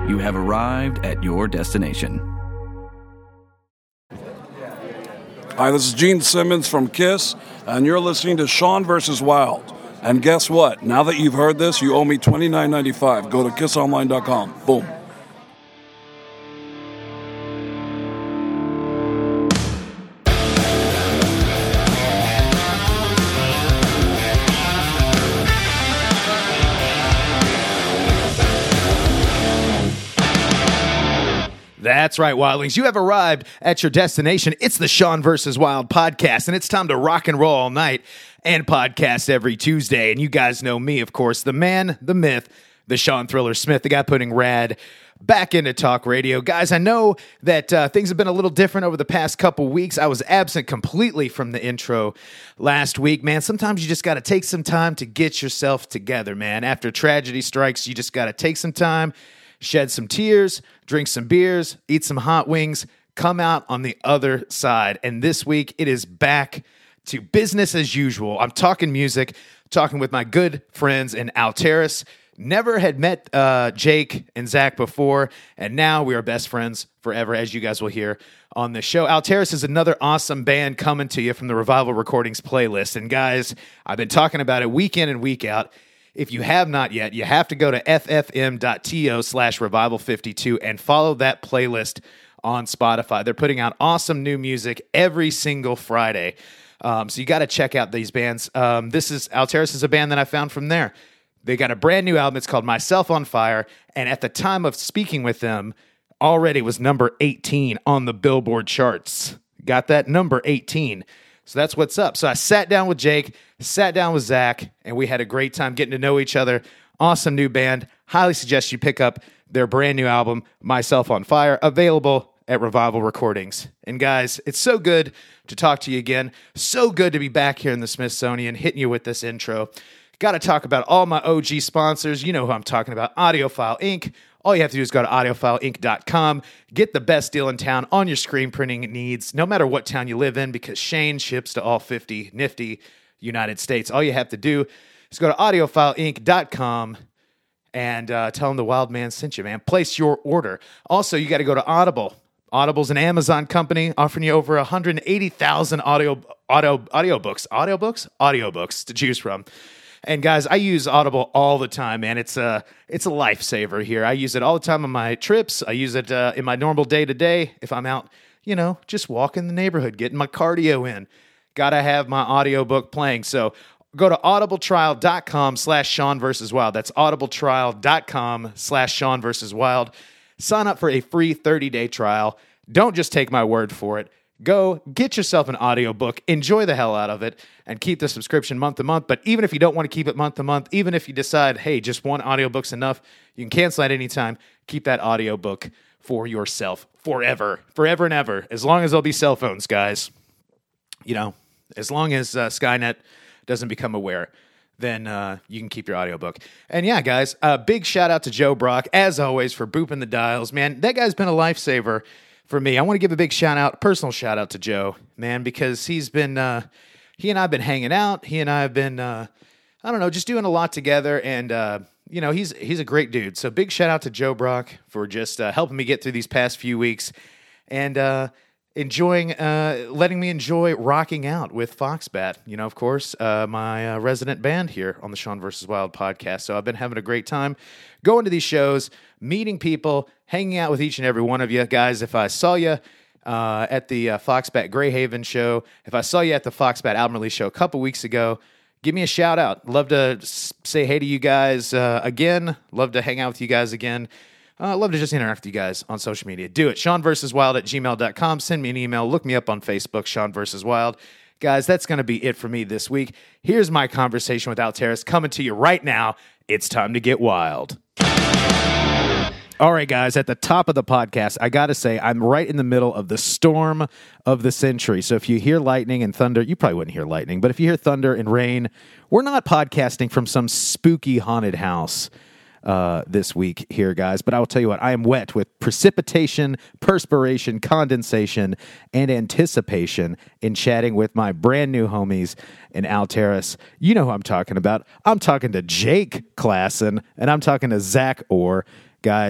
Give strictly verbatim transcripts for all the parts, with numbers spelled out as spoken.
You have arrived at your destination. Hi, this is Gene Simmons from KISS, and you're listening to Sean versus Wild. And guess what? Now that you've heard this, you owe me twenty-nine ninety-five. Go to kiss online dot com. Boom. That's right, Wildlings. You have arrived at your destination. It's the Sean versus Wild podcast, and it's time to rock and roll all night and podcast every Tuesday. And you guys know me, of course, the man, the myth, the Sean Thriller Smith, the guy putting rad back into talk radio. Guys, I know that uh, things have been a little different over the past couple weeks. I was absent completely from the intro last week. Man, sometimes you just got to take some time to get yourself together, man. After tragedy strikes, you just got to take some time, shed some tears, drink some beers, eat some hot wings, come out on the other side. And this week, it is back to business as usual. I'm talking music, talking with my good friends in Alteris. Never had met uh, Jake and Zach before, and now we are best friends forever, as you guys will hear on the show. Alteris is another awesome band coming to you from the Revival Recordings playlist. And guys, I've been talking about it week in and week out. If you have not yet, you have to go to ffm.to slash revival52 and follow that playlist on Spotify. They're putting out awesome new music every single Friday. Um, so you got to check out these bands. Um, this is Alteris is a band that I found from there. They got a brand new album. It's called Myself on Fire. And at the time of speaking with them, already was number eighteen on the Billboard charts. Got that? Number eighteen. So that's what's up. So I sat down with Jake, sat down with Zach, and we had a great time getting to know each other. Awesome new band. Highly suggest you pick up their brand new album, Myself on Fire, available at Revival Recordings. And guys, it's so good to talk to you again. So good to be back here in the Smithsonian, hitting you with this intro. Got to talk about all my O G sponsors. You know who I'm talking about, Audiophile Incorporated. All you have to do is go to audiophile inc dot com. Get the best deal in town on your screen printing needs, no matter what town you live in, because Shane ships to all fifty nifty United States. All you have to do is go to audiophile inc dot com and uh, tell them the Wild Man sent you, man. Place your order. Also, you got to go to Audible. Audible's an Amazon company offering you over one hundred eighty thousand audio, audio, audiobooks. Audiobooks? Audiobooks to choose from. And guys, I use Audible all the time, man. It's a it's a lifesaver here. I use it all the time on my trips. I use it uh, in my normal day-to-day if I'm out, you know, just walking the neighborhood, getting my cardio in. Gotta have my audiobook playing. So go to audibletrial.com slash Sean versus Wild. That's audibletrial.com slash Sean versus Wild. Sign up for a free thirty-day trial. Don't just take my word for it. Go get yourself an audiobook, enjoy the hell out of it, and keep the subscription month to month. But even if you don't want to keep it month to month, even if you decide, hey, just one audiobook's enough, you can cancel at any time. Keep that audiobook for yourself forever, forever and ever, as long as there'll be cell phones, guys. You know, as long as uh, Skynet doesn't become aware, then uh, you can keep your audiobook. And yeah, guys, a uh, big shout out to Joe Brock, as always, for booping the dials. Man, that guy's been a lifesaver for me. I want to give a big shout out, personal shout out to Joe, man, because he's been, uh, he and I have been hanging out. He and I have been, uh, I don't know, just doing a lot together. And, uh, you know, he's, he's a great dude. So big shout out to Joe Brock for just uh, helping me get through these past few weeks and uh, enjoying, uh, letting me enjoy rocking out with Foxbat, you know, of course, uh, my uh, resident band here on the Sean versus Wild podcast. So I've been having a great time going to these shows, meeting people, hanging out with each and every one of you. Guys, if I saw you uh, at the uh, Foxbat Greyhaven show, if I saw you at the Foxbat album release show a couple weeks ago, give me a shout out. Love to s- say hey to you guys uh, again. Love to hang out with you guys again. Uh, love to just interact with you guys on social media. Do it. Sean versus Wild at gmail dot com. Send me an email. Look me up on Facebook, Sean versus Wild. Guys, that's going to be it for me this week. Here's my conversation with Alteris coming to you right now. It's time to get wild. All right, guys, at the top of the podcast, I got to say, I'm right in the middle of the storm of the century. So if you hear lightning and thunder, you probably wouldn't hear lightning, but if you hear thunder and rain, we're not podcasting from some spooky haunted house uh, this week here, guys. But I will tell you what, I am wet with precipitation, perspiration, condensation, and anticipation in chatting with my brand new homies in Alteris. You know who I'm talking about. I'm talking to Jake Klassen, and I'm talking to Zach Orr. Guys,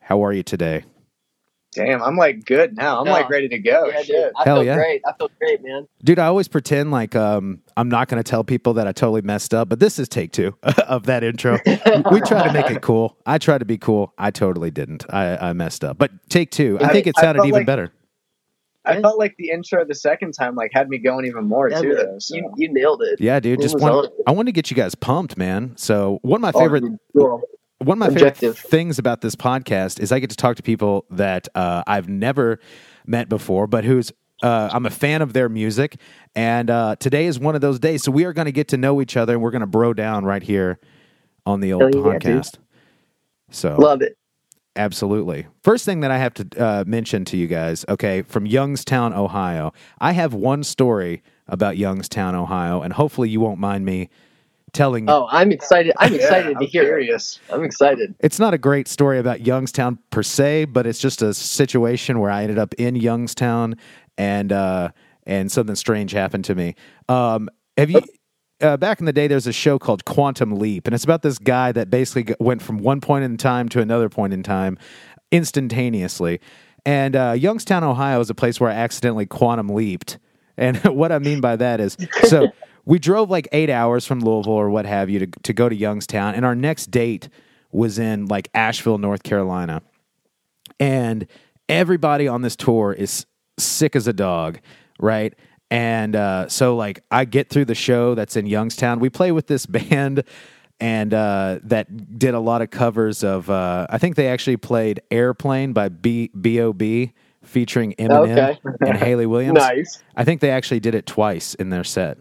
How are you today? Damn, I'm like good now. I'm Yeah. like ready to go. Yeah, Shit. dude. I Hell feel yeah. great. I feel great, man. Dude, I always pretend like um, I'm not going to tell people that I totally messed up, but this is take two of that intro. We try to make it cool. I try to be cool. I totally didn't. I, I messed up. But take two, I, I- think it I sounded felt even like- better. I felt like the intro the second time like had me going even more Yeah, too. man. Though, so. You you nailed it. Yeah, dude. It Just was want, on. I wanted to get you guys pumped, man. So one of my Oh, favorite dude, cool. One of my Objective. favorite things about this podcast is I get to talk to people that uh, I've never met before, but who's uh, I'm a fan of their music. And uh, today is one of those days. So we are going to get to know each other, and we're going to bro down right here on the old Hell yeah, podcast. So Love it. absolutely. First thing that I have to uh, mention to you guys, okay, from Youngstown, Ohio. I have one story about Youngstown, Ohio, and hopefully you won't mind me telling you. Oh, I'm excited. I'm Yeah, excited I'm to hear curious. it. I'm excited. It's not a great story about Youngstown per se, but it's just a situation where I ended up in Youngstown and uh, and something strange happened to me. Um, have you? Uh, back in the day, there's a show called Quantum Leap, and it's about this guy that basically g- went from one point in time to another point in time instantaneously. And uh, Youngstown, Ohio, is a place where I accidentally quantum leaped. And what I mean by that is, so we drove like eight hours from Louisville or what have you to, to go to Youngstown. And our next date was in like Asheville, North Carolina. And everybody on this tour is sick as a dog, right? And uh, so like I get through the show that's in Youngstown. We play with this band and uh, that did a lot of covers of, uh, I think they actually played Airplane by B O B featuring Eminem Okay. and Haley Williams. Nice. I think they actually did it twice in their set.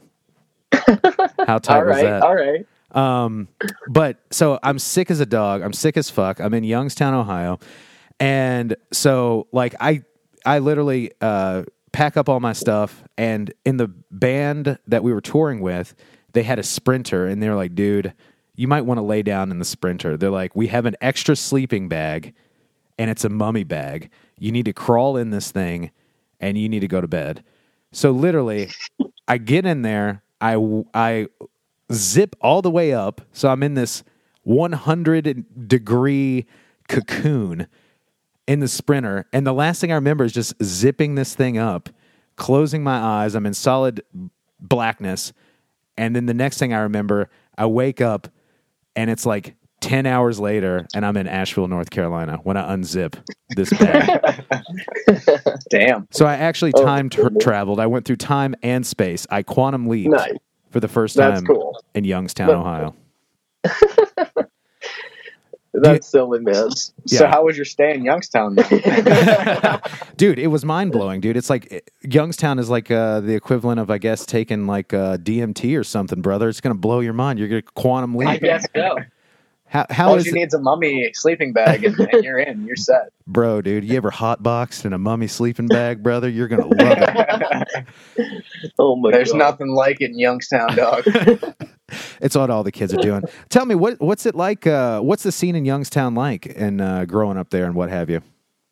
How tight All was right. that? All right. Um, but so I'm sick as a dog. I'm sick as fuck. I'm in Youngstown, Ohio. And so like I, I literally, uh, pack up all my stuff. And in the band that we were touring with, they had a Sprinter and they were like, dude, you might want to lay down in the Sprinter. They're like, we have an extra sleeping bag and it's a mummy bag. You need to crawl in this thing and you need to go to bed. So literally I get in there, I, I zip all the way up. So I'm in this one hundred degree cocoon in the Sprinter. And the last thing I remember is just zipping this thing up, closing my eyes. I'm in solid blackness. And then the next thing I remember, I wake up and it's like ten hours later and I'm in Asheville, North Carolina when I unzip this bag. Damn. So I actually Oh, time tra- goodness. traveled. I went through time and space. I quantum leaped Nice. for the first That's time cool. in Youngstown, But- Ohio. That's silly, man. So Yeah. how was your stay in Youngstown then? Dude, it was mind blowing, dude. It's like it- Youngstown is like uh, the equivalent of, I guess, taking like uh, D M T or something, brother. It's gonna blow your mind. You're gonna quantum I leap. guess so. How how All is you it, need is a mummy sleeping bag and, and you're in. You're set. bro, dude? You ever hotboxed in a mummy sleeping bag, brother? You're gonna love it. Oh my There's god. nothing like it in Youngstown, dog. It's what all the kids are doing. Tell me, what what's it like? Uh, what's the scene in Youngstown like, and uh, growing up there, and what have you?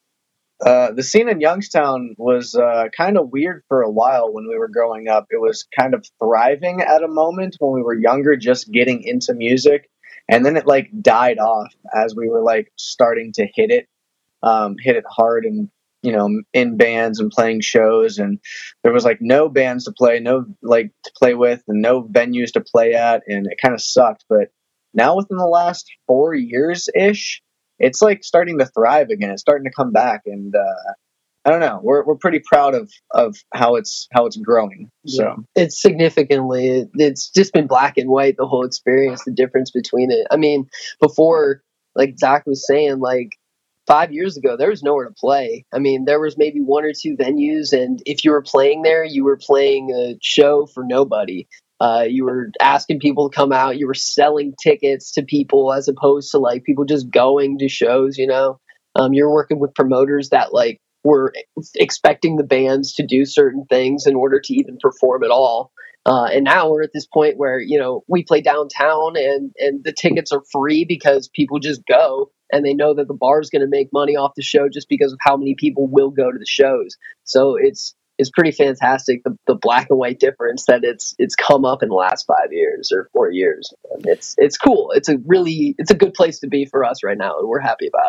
Uh, the scene in Youngstown was uh, kind of weird for a while when we were growing up. It was kind of thriving at a moment when we were younger, just getting into music. And then it like died off as we were like starting to hit it, um, hit it hard and, you know, in bands and playing shows. And there was like no bands to play, no like to play with and no venues to play at. And it kind of sucked. But now within the last four years ish, it's like starting to thrive again. It's starting to come back, and uh, I don't know. We're we're pretty proud of, of how it's how it's growing. So It's significantly, it, it's just been black and white, the whole experience, the difference between it. I mean, before, like Zach was saying, like five years ago, there was nowhere to play. I mean, there was maybe one or two venues, and if you were playing there, you were playing a show for nobody. Uh, you were asking people to come out. You were selling tickets to people as opposed to like people just going to shows, you know? Um, you're working with promoters that like were expecting the bands to do certain things in order to even perform at all. Uh, and now we're at this point where, you know, we play downtown and, and the tickets are free because people just go and they know that the bar is going to make money off the show just because of how many people will go to the shows. So it's, it's pretty fantastic. The, the black and white difference that it's, it's come up in the last five years or four years. And it's, it's cool. It's a really, it's a good place to be for us right now. And we're happy about it.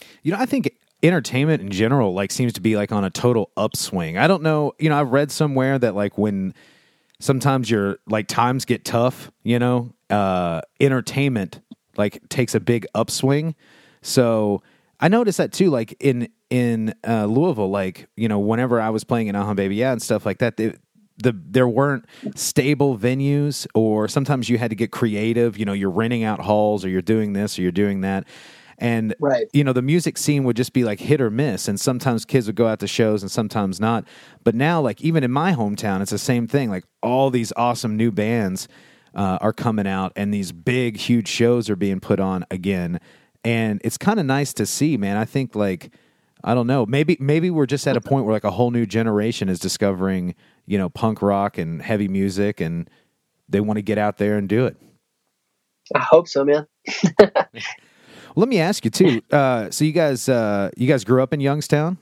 You know, I think entertainment in general like seems to be like on a total upswing. I don't know, you know, I've read somewhere that like when sometimes your like times get tough, you know, uh entertainment like takes a big upswing. So I noticed that too, like in in uh, Louisville, like, you know, whenever I was playing in Uh-huh Baby Yeah and stuff like that, they, the there weren't stable venues, or sometimes you had to get creative. You know, you're renting out halls, or you're doing this, or you're doing that. And, right. you know, the music scene would just be like hit or miss. And sometimes kids would go out to shows and sometimes not. But now, like, even in my hometown, it's the same thing. Like, all these awesome new bands uh, are coming out, and these big, huge shows are being put on again. And it's kind of nice to see, man. I think, like, I don't know, maybe maybe we're just at a point where, like, a whole new generation is discovering, you know, punk rock and heavy music, and they want to get out there and do it. I hope so, man. Let me ask you too. Uh, so you guys, uh, you guys grew up in Youngstown?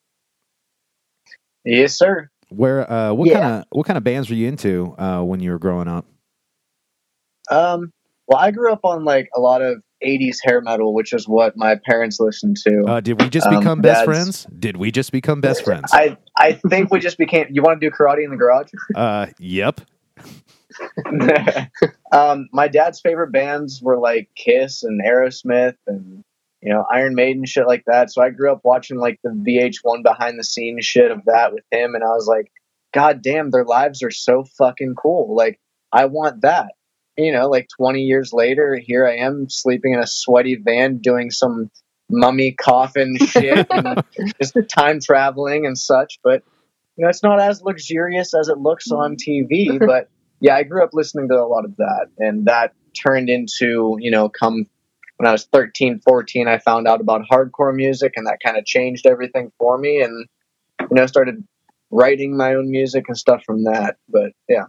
Yes, sir. Where? Uh, what Yeah. kind of what kind of bands were you into uh, when you were growing up? Um, well, I grew up on like a lot of eighties hair metal, which is what my parents listened to. Uh, did we just Um, become best Dad's- friends? Did we just become best friends? I I think we just became. You want to do karate in the garage? Uh, yep. um, my dad's favorite bands were like Kiss and Aerosmith and, you know, Iron Maiden, shit like that. So I grew up watching like the V H one behind the scenes shit of that with him, and I was like, God damn, their lives are so fucking cool. Like, I want that. You know, like twenty years later, here I am sleeping in a sweaty van doing some mummy coffin shit and just time traveling and such. But, you know, it's not as luxurious as it looks on T V, but yeah, I grew up listening to a lot of that, and that turned into, you know, come when I was thirteen, fourteen, I found out about hardcore music, and that kind of changed everything for me, and, you know, started writing my own music and stuff from that. But yeah.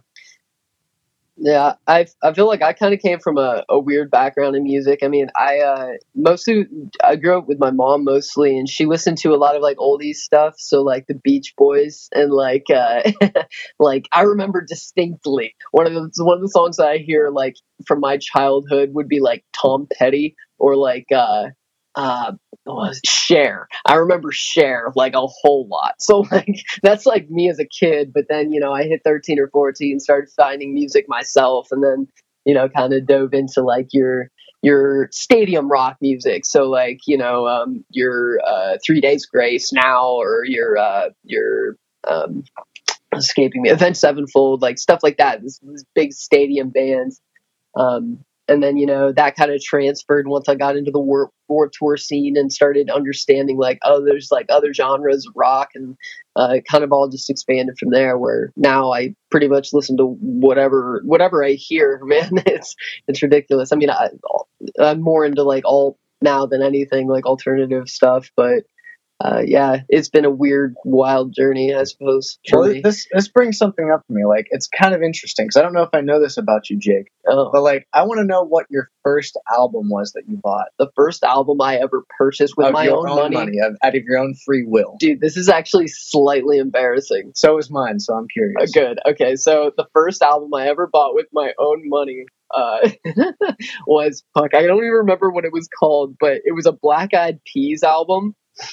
Yeah, I I feel like I kind of came from a, a weird background in music. I mean, I uh, mostly I grew up with my mom mostly, and she listened to a lot of like oldies stuff. So like the Beach Boys and like uh, like I remember distinctly one of the one of the songs that I hear like from my childhood would be like Tom Petty or like uh, uh, what was it? Cher. I remember Cher like a whole lot. So like that's like me as a kid. But then, you know, I hit thirteen or fourteen, started finding music myself, and then, you know, kind of dove into like your your stadium rock music. So like, you know, um, your uh, Three Days Grace now, or your uh, your um, escaping me, Avenged Sevenfold, like stuff like that. This, this big stadium bands. Um, And then, you know, that kind of transferred once I got into the war, war tour scene and started understanding like, oh, there's like other genres of rock, and uh, it kind of all just expanded from there, where now I pretty much listen to whatever, whatever I hear, man. It's, it's ridiculous. I mean, I, I'm more into like alt now than anything, like alternative stuff, but uh, yeah, it's been a weird, wild journey, I suppose. for Well, me. this this brings something up for me. Like, it's kind of interesting because I don't know if I know this about you, Jake. Oh. But like, I want to know what your first album was that you bought The first album I ever purchased with of my your own, money. of, out of your own free will. Dude, this is actually slightly embarrassing. So is mine. So I'm Uh, curious. Good. Okay, so the first album I ever bought with my own money uh, was, fuck, I don't even remember what it was called, but it was a Black Eyed Peas album.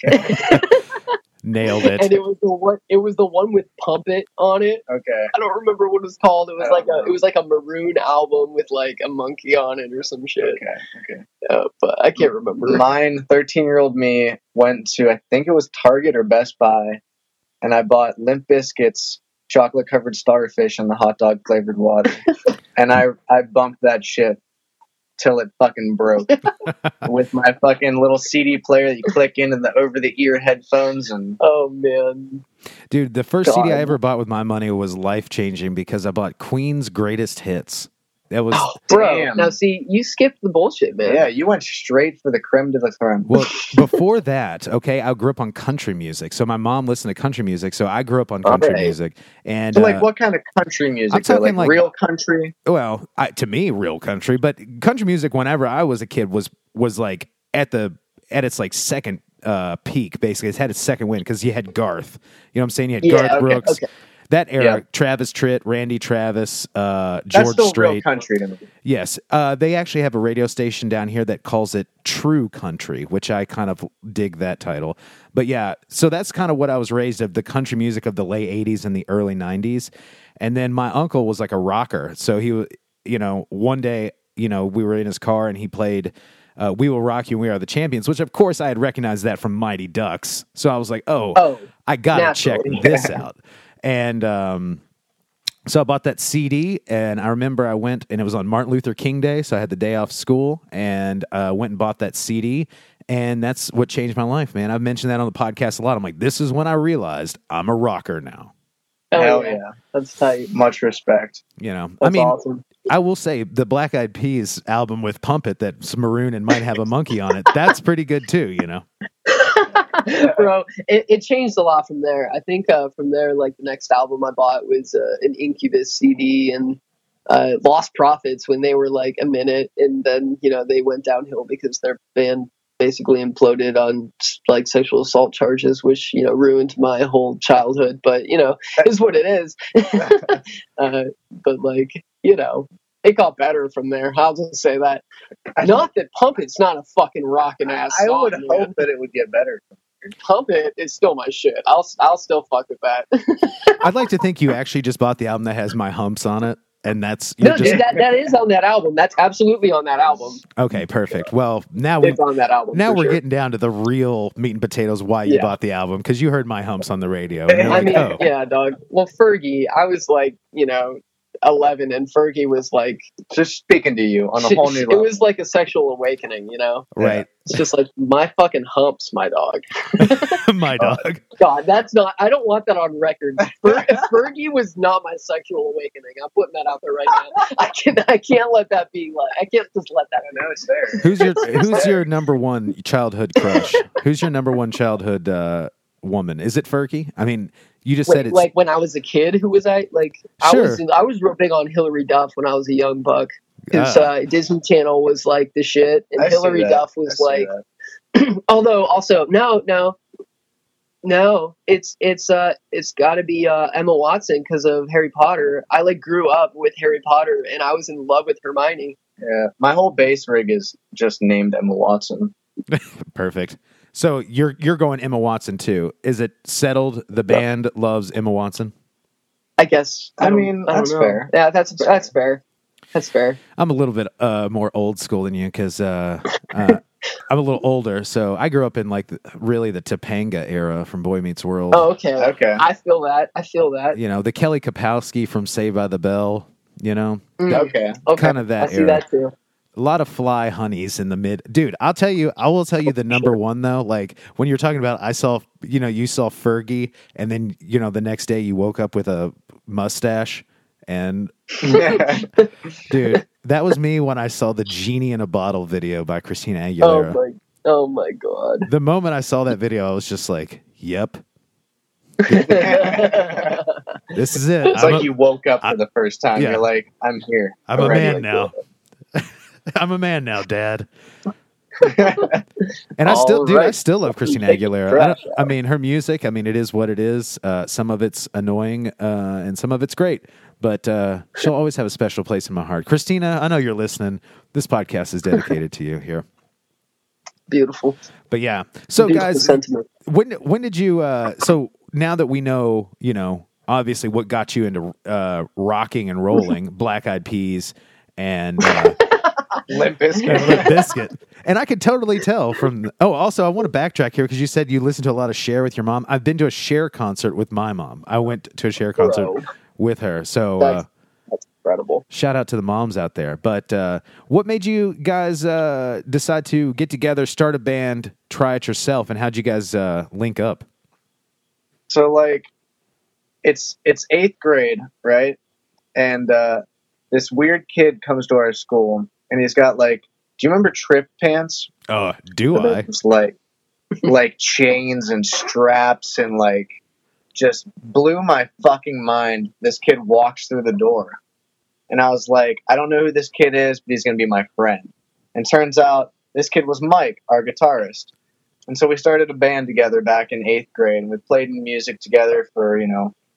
Nailed And it. it was the one. It was the one with "Pump It" on it. Okay. I don't remember what it was called. It was I like don't a. know. It was like a maroon album with like a monkey on it or some shit. Okay. Okay. Uh, but I can't remember. Mine, thirteen-year-old me, went to, I think it was Target or Best Buy, and I bought Limp Bizkit's chocolate-covered starfish and the hot dog flavored water, and I I bumped that shit till it fucking broke with my fucking little C D player that you click in and the over-the-ear headphones, and Oh man. Dude, the first C D I God. ever bought with my money was life-changing because I bought Queen's Greatest Hits. That was... Bro, Damn. now see, you skipped the bullshit, man. yeah, you went straight for the creme de la creme. Well, before that, okay, I grew up on country music. So my mom listened to country music, so I grew up on country Alright. music. And So, like, uh, what kind of country music? I'm though? talking like, like- real country? well, I, to me, real country, but country music whenever I was a kid was was like at the at its like second uh, peak. Basically, it's had its second win because you had Garth. You know what I'm saying? You had Yeah, Garth okay, Brooks. okay. That era, Yeah. Travis Tritt, Randy Travis, uh, That's George still real Strait. country to me. Yes. Uh, they actually have a radio station down here that calls it True Country, which I kind of dig that title. But yeah, so that's kind of what I was raised of, the country music of the late eighties and the early nineties. And then my uncle was like a rocker. So he, w- you know, one day, you know, we were in his car and he played uh, We Will Rock You and We Are the Champions, which of course I had recognized that from Mighty Ducks. So I was like, oh, Oh, I got to check naturally. this out. And um, so I bought that C D, and I remember I went, and it was on Martin Luther King Day, so I had the day off school, and uh, went and bought that C D, and that's what changed my life, man. I've mentioned that on the podcast a lot. I'm like, this is when I realized I'm a rocker now. Hell Hell yeah. yeah. That's tight. Much respect. You know, That's I mean, awesome. I will say the Black Eyed Peas album with Pump It, that's maroon and might have a monkey on it. That's pretty good too, you know. Bro, it, it changed a lot from there. I think uh, from there, like the next album I bought was uh, an Incubus C D and uh, Lost Prophets when they were like a minute, and then you know they went downhill because their band basically imploded on like sexual assault charges, which you know ruined my whole childhood. But you know, is what it is. uh, but like you know. It got better from there. I'll just say that. Not that Pump It's not a fucking rockin' ass I song, would man. hope that it would get better. Pump It is still my shit. I'll I'll still fuck with that. I'd like to think you actually just bought the album that has My Humps on it, and that's you're no, just dude, that, that is on that album. That's absolutely on that album. okay. Perfect. Well, now we It's on that album. now for we're sure. getting down to the real meat and potatoes. Why you Yeah. bought the album, because you heard My Humps on the radio. And you're I like, mean, oh, yeah, dog. Well, Fergie, I was like, you know, eleven, and Fergie was like, Just speaking to you on a she- whole new it level. was like a sexual awakening, you know. right, It's just like my fucking humps, my dog. my dog. God, that's not. I don't want that on record. Fer- Fergie was not my sexual awakening. I'm putting that out there right now. I can. I can't let that be. Like, I can't just let that. No, it's there. Who's your Who's your number one childhood crush? Who's your number one childhood uh, woman? Is it Fergie? I mean, you just said Wait, it's like when I was a kid, who was I? Like I Sure. was, I was real big on Hillary Duff when I was a young buck. Because Ah. uh, Disney Channel was like the shit, and I see Hillary that. Duff I was see like. that. Although, also, no, no, no, it's it's uh it's got to be uh, Emma Watson because of Harry Potter. I like grew up with Harry Potter, and I was in love with Hermione. Yeah, my whole bass rig is just named Emma Watson. perfect. So you're you're going Emma Watson too. Is it settled? The band loves Emma Watson. I guess. I don't- mean, I don't that's know. fair. Yeah, that's that's fair. That's fair. I'm a little bit uh, more old school than you because uh, uh, I'm a little older. So I grew up in like the, really the Topanga era from Boy Meets World. Oh, okay. Okay. I feel that. I feel that. You know, the Kelly Kapowski from Saved by the Bell. You know, Mm. Okay. Okay. kind of that I see era. that too. A lot of fly honeys in the mid. Dude, I'll tell you, I will tell you the number one though. Like when you're talking about, I saw, you know, you saw Fergie, and then you know the next day you woke up with a mustache, and dude, that was me when I saw the Genie in a Bottle video by Christina Oh Aguilera. my. Oh my god. The moment I saw that video, I was just like, "Yep, this is it." It's I'm like a, you woke up I- for the first time. yeah. You're like, I'm here. I'm a Already. man now. I'm a man now, Dad. And I All still, dude, I right. still love Christina Take the Aguilera. I, trash don't- I mean, her music. I mean, it is what it is. Uh, some of it's annoying, uh, and some of it's great. But uh, she'll always have a special place in my heart. Christina, I know you're listening. This podcast is dedicated to you here. Beautiful. But yeah, so Beautiful guys, sentiment. when when did you? Uh, so now that we know, you know, obviously what got you into uh, rocking and rolling, Black Eyed Peas and. Uh, Limp Bizkit. and Limp Bizkit. And I could totally tell from. Oh, also, I want to backtrack here because you said you listened to a lot of Cher with your mom. I've been to a Cher concert with my mom. I went to a Cher concert Bro. with her. So uh, That's, that's incredible. shout out to the moms out there. But uh, what made you guys uh, decide to get together, start a band, try it yourself, and how'd you guys uh, link up? So like, it's it's eighth grade, right? And uh, this weird kid comes to our school, and he's got like, do you remember Trip Pants? Oh, do I? It's like like chains and straps and like just blew my fucking mind. This kid walks through the door, and I was like, I don't know who this kid is, but he's gonna be my friend. And turns out this kid was Mike, our guitarist. And so we started a band together back in eighth grade, and we played music together for, you know,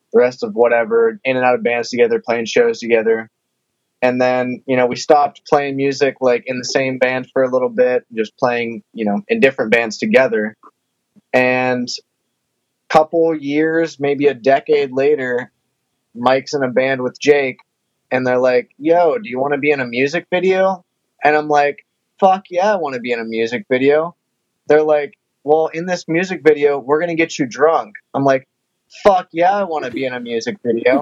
the rest of whatever, in and out of bands together, playing shows together. And then, you know, we stopped playing music like in the same band for a little bit, just playing, you know, in different bands together. And a couple years, maybe a decade later, Mike's in a band with Jake, and they're like, yo, do you want to be in a music video? And I'm like, fuck yeah, I want to be in a music video. They're like, well, in this music video, we're going to get you drunk. I'm like, fuck yeah, I want to be in a music video.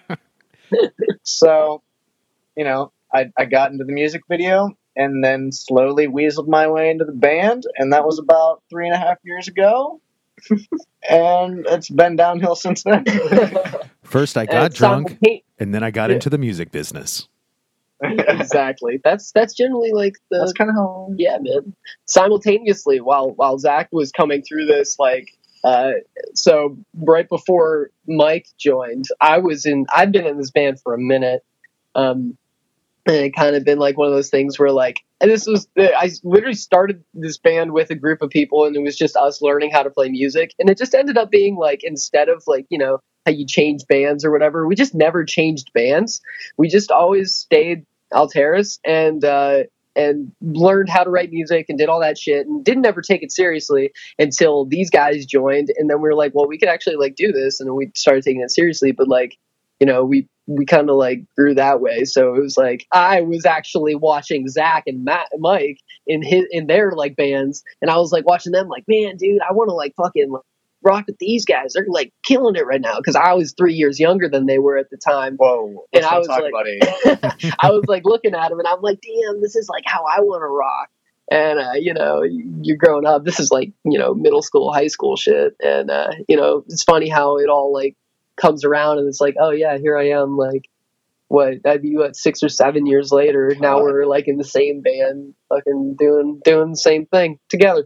So, you know, I, I got into the music video and then slowly weaseled my way into the band. And that was about three and a half years ago. And it's been downhill since then. First, I got And drunk, simultane- and then I got Yeah. into the music business. exactly. That's that's generally like the That's kind of how. yeah, man. Simultaneously, while while Zach was coming through this, like, uh, so right before Mike joined, I was in. I'd been in this band for a minute, um, and it kind of been like one of those things where, like, and this was I literally started this band with a group of people, and it was just us learning how to play music, and it just ended up being like, instead of like, you know, how you change bands or whatever, we just never changed bands. We just always stayed Alteris and uh, and learned how to write music and did all that shit and didn't ever take it seriously until these guys joined. And then we were like, well, we could actually like do this, and then we started taking it seriously. But like, you know, we we kind of like grew that way. So it was like I was actually watching Zach and Matt, Mike in his in their like bands, and I was like watching them, like, man, dude, I want to like fucking like, rock with these guys. They're like killing it right now, because I was three years younger than they were at the time. Whoa. And Let's I not was talk like, about age. I was like looking at them, and I'm like, damn, this is like how I want to rock. And uh, you know, you're growing up. This is like, you know, middle school, high school shit. And uh, you know, it's funny how it all like comes around, and it's like, oh yeah, here I am. Like, what? That'd be what, six or seven years later. Now we're like in the same band, fucking doing doing the same thing together.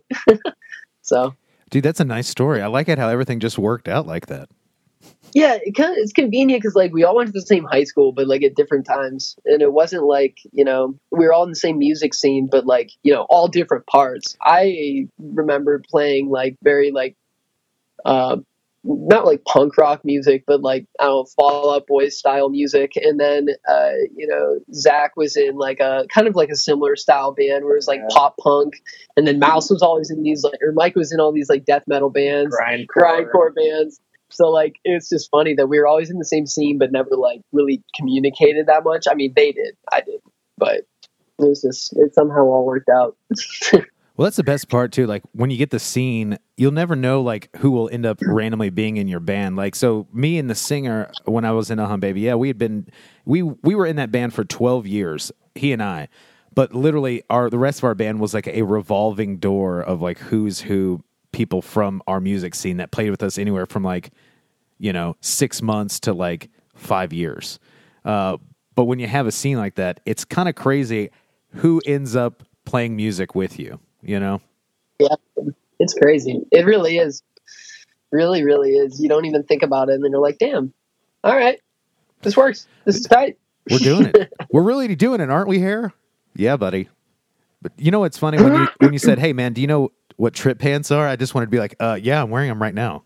So. Dude, that's a nice story. I like it how everything just worked out like that. Yeah, it kind of, it's convenient because like we all went to the same high school, but like at different times, and it wasn't like, you know, we were all in the same music scene, but like, you know, all different parts. I remember playing like very like, uh, not like punk rock music, but like, I don't know, Fall Out Boy style music, and then uh, you know, Zach was in like a kind of like a similar style band where it was like Yeah. pop punk, and then Mouse was always in these like, or Mike was in all these like death metal bands, Grindcore. grindcore bands. So like, it's just funny that we were always in the same scene, but never like really communicated that much. I mean, they did, I didn't, but it was just, it somehow all worked out. Well, that's the best part too. Like when you get the scene, you'll never know like who will end up randomly being in your band. Like, so me and the singer, when I was in Uh-Huh Baby, yeah, we had been, we, we were in that band for twelve years, he and I, but literally our, the rest of our band was like a revolving door of like who's who people from our music scene that played with us anywhere from like, you know, six months to like five years. Uh, but when you have a scene like that, it's kind of crazy who ends up playing music with you, you know? Yeah, it's crazy. It really is. Really, really is. You don't even think about it, and then you're like, damn, all right, this works. This is tight. We're doing it. We're really doing it, aren't we, Hare? Yeah, buddy. But you know what's funny? When you when you said, hey, man, do you know what trip pants are? I just wanted to be like, uh, yeah, I'm wearing them right now.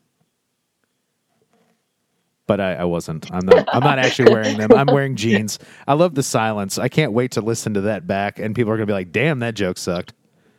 But I, I wasn't. I'm not. I'm not actually wearing them. I'm wearing jeans. I love the silence. I can't wait to listen to that back, and people are going to be like, "Damn, that joke sucked."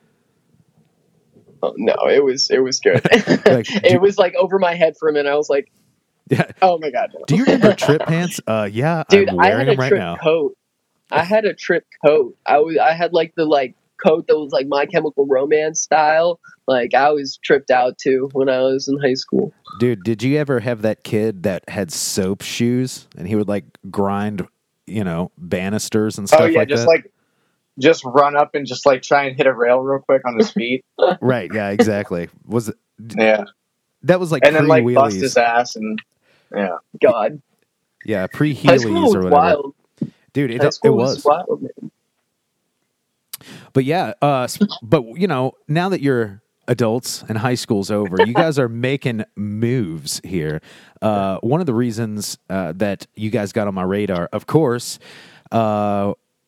Oh, no, it was it was good. Like, do- it was like over my head for a minute. I was like, Yeah. oh my god. Do you remember trip pants? Uh, yeah, Dude, I'm I wearing had a them right trip now. coat. I had a trip coat. I was I had like the like coat that was like My Chemical Romance style. Like I was tripped out too when I was in high school. Dude, did you ever have that kid that had soap shoes and he would like grind, you know, banisters and stuff Oh yeah, like just that? like just run up and just like try and hit a rail real quick on his feet. Right, yeah, exactly. Was it, Yeah, that was like and then like pre-wheelies. bust his ass and yeah. God, Yeah, pre high school Heelys was or whatever. wild. Dude, it, High it school was. was wild, man. But yeah, uh, s- but you know, now that you're adults and high school's over, you guys are making moves here. Uh, one of the reasons uh, that you guys got on my radar, of course, uh,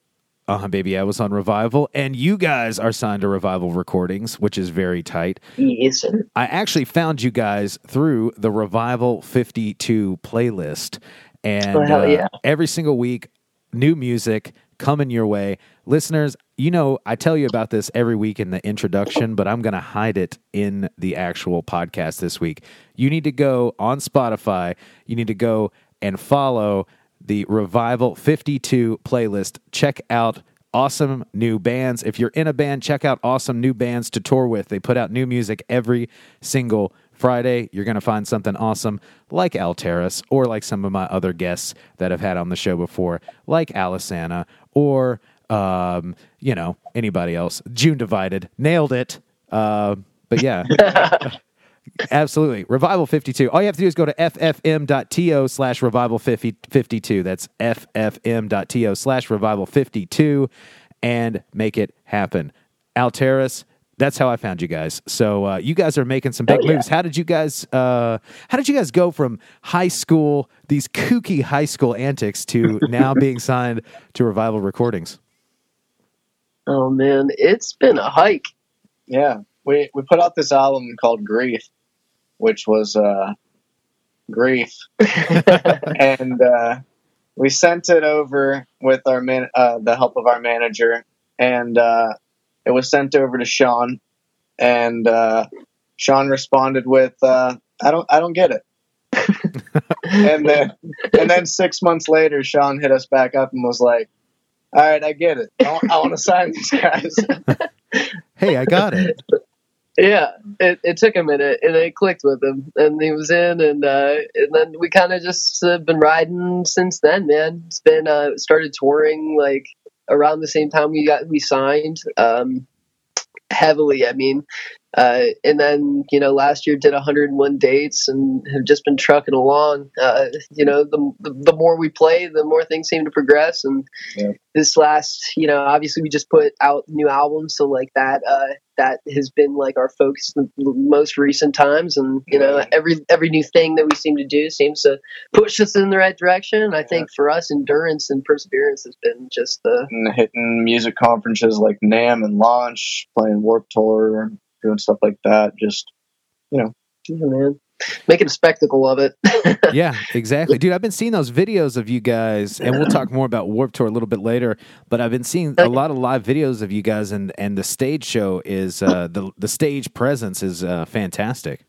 Uh-huh, Baby, I was on Revival, and you guys are signed to Revival Recordings, which is very tight. Yes, sir. I actually found you guys through the Revival fifty-two playlist, and Oh, hell yeah. uh, every single week, new music coming your way. Listeners, you know, I tell you about this every week in the introduction, but I'm going to hide it in the actual podcast this week. You need to go on Spotify. You need to go and follow the Revival fifty-two playlist. Check out awesome new bands. If you're in a band, check out awesome new bands to tour with. They put out new music every single Friday. You're going to find something awesome like Alteris, or like some of my other guests that I've had on the show before, like Alisana, or, um, you know, anybody else. June Divided. Nailed it. Uh, but yeah. Absolutely. Revival fifty-two. All you have to do is go to ffm.to slash revival fifty-two. That's ffm.to slash revival fifty-two and make it happen. Alteris, that's how I found you guys. So uh, you guys are making some big Oh, yeah. moves. How did you guys uh, how did you guys go from high school, these kooky high school antics, to now being signed to Revival Recordings? Oh man, it's been a hike. Yeah, we we put out this album called Grief, which was uh, grief, and uh, we sent it over with our man, uh, the help of our manager, and uh, it was sent over to Sean, and uh, Sean responded with, uh, "I don't, I don't get it." and then, and then six months later, Sean hit us back up and was like, "All right, I get it. I want, I want to sign these guys." Hey, I got it. Yeah, it, it took a minute, and it clicked with him, and he was in, and uh, and then we kind of just uh, been riding since then, man. It's been uh, started touring like around the same time we got we signed, um, heavily. I mean, uh, and then you know last year did one hundred one dates, and have just been trucking along. Uh, you know, the, the the more we play, the more things seem to progress, and Yeah. this last, you know, obviously we just put out new albums, so like that, uh, that has been like our focus in the most recent times, and you know, every every new thing that we seem to do seems to push us in the right direction. And I think for us, endurance and perseverance has been just the and hitting music conferences like NAMM and Launch, playing Warped Tour, doing stuff like that. Just, you know, yeah, man, making a spectacle of it. Yeah, exactly. Dude, I've been seeing those videos of you guys, and we'll talk more about Warped Tour a little bit later, but I've been seeing a lot of live videos of you guys, and, and the stage show is, uh, the, the stage presence is uh, fantastic.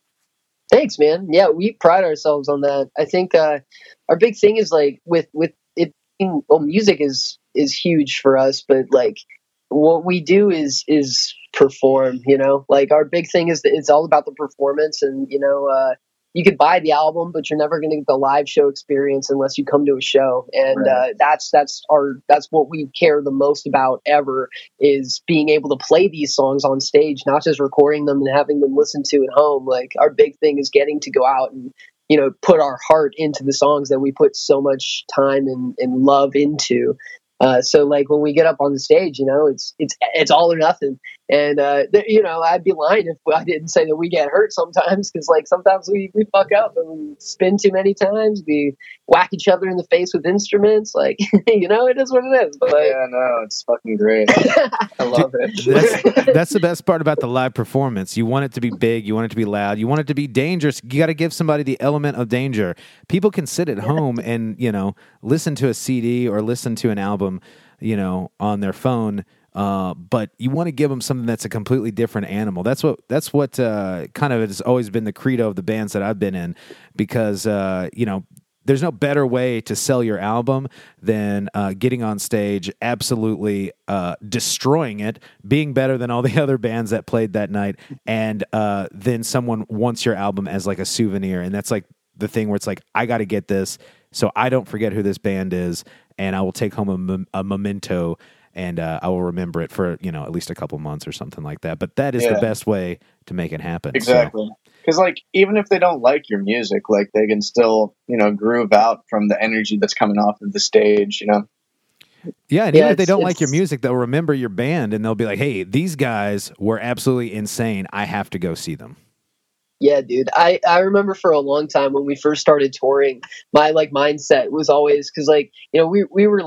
Thanks, man. Yeah, we pride ourselves on that. I think uh, our big thing is like with with it being, well, music is is huge for us, but like what we do is is perform. You know, like our big thing is that it's all about the performance, and you know, uh, you could buy the album, but you're never going to get the live show experience unless you come to a show. And Right. uh, that's that's our that's what we care the most about ever, is being able to play these songs on stage, not just recording them and having them listened to at home. Like our big thing is getting to go out and, you know, put our heart into the songs that we put so much time and, and love into. Uh, so like when we get up on the stage, you know, it's it's it's all or nothing. And uh, th- you know, I'd be lying if I didn't say that we get hurt sometimes, because like sometimes we, we fuck up and we spin too many times. We whack each other in the face with instruments. Like you know, it is what it is. But yeah, no, it's fucking great. I love it. That's, that's the best part about the live performance. You want it to be big. You want it to be loud. You want it to be dangerous. You got to give somebody the element of danger. People can sit at home and, you know, listen to a C D or listen to an album, you know, on their phone. Uh, but you want to give them something that's a completely different animal. That's what that's what uh, kind of has always been the credo of the bands that I've been in, because uh, you know, there's no better way to sell your album than uh, getting on stage, absolutely uh, destroying it, being better than all the other bands that played that night, and uh, then someone wants your album as like a souvenir, and that's like the thing where it's like, I got to get this so I don't forget who this band is, and I will take home a, mem- a memento. And uh, I will remember it for, you know, at least a couple months or something like that. But that is Yeah. the best way to make it happen. Exactly. Because, like, even if they don't like your music, like, they can still, you know, groove out from the energy that's coming off of the stage, you know? So, yeah, and Yeah, even if they it's- don't like your it's- music, they'll remember your band, and they'll be like, hey, these guys were absolutely insane. I have to go see them. Yeah, dude. I, I remember for a long time when we first started touring, my like mindset was always, because like, you know, we we were like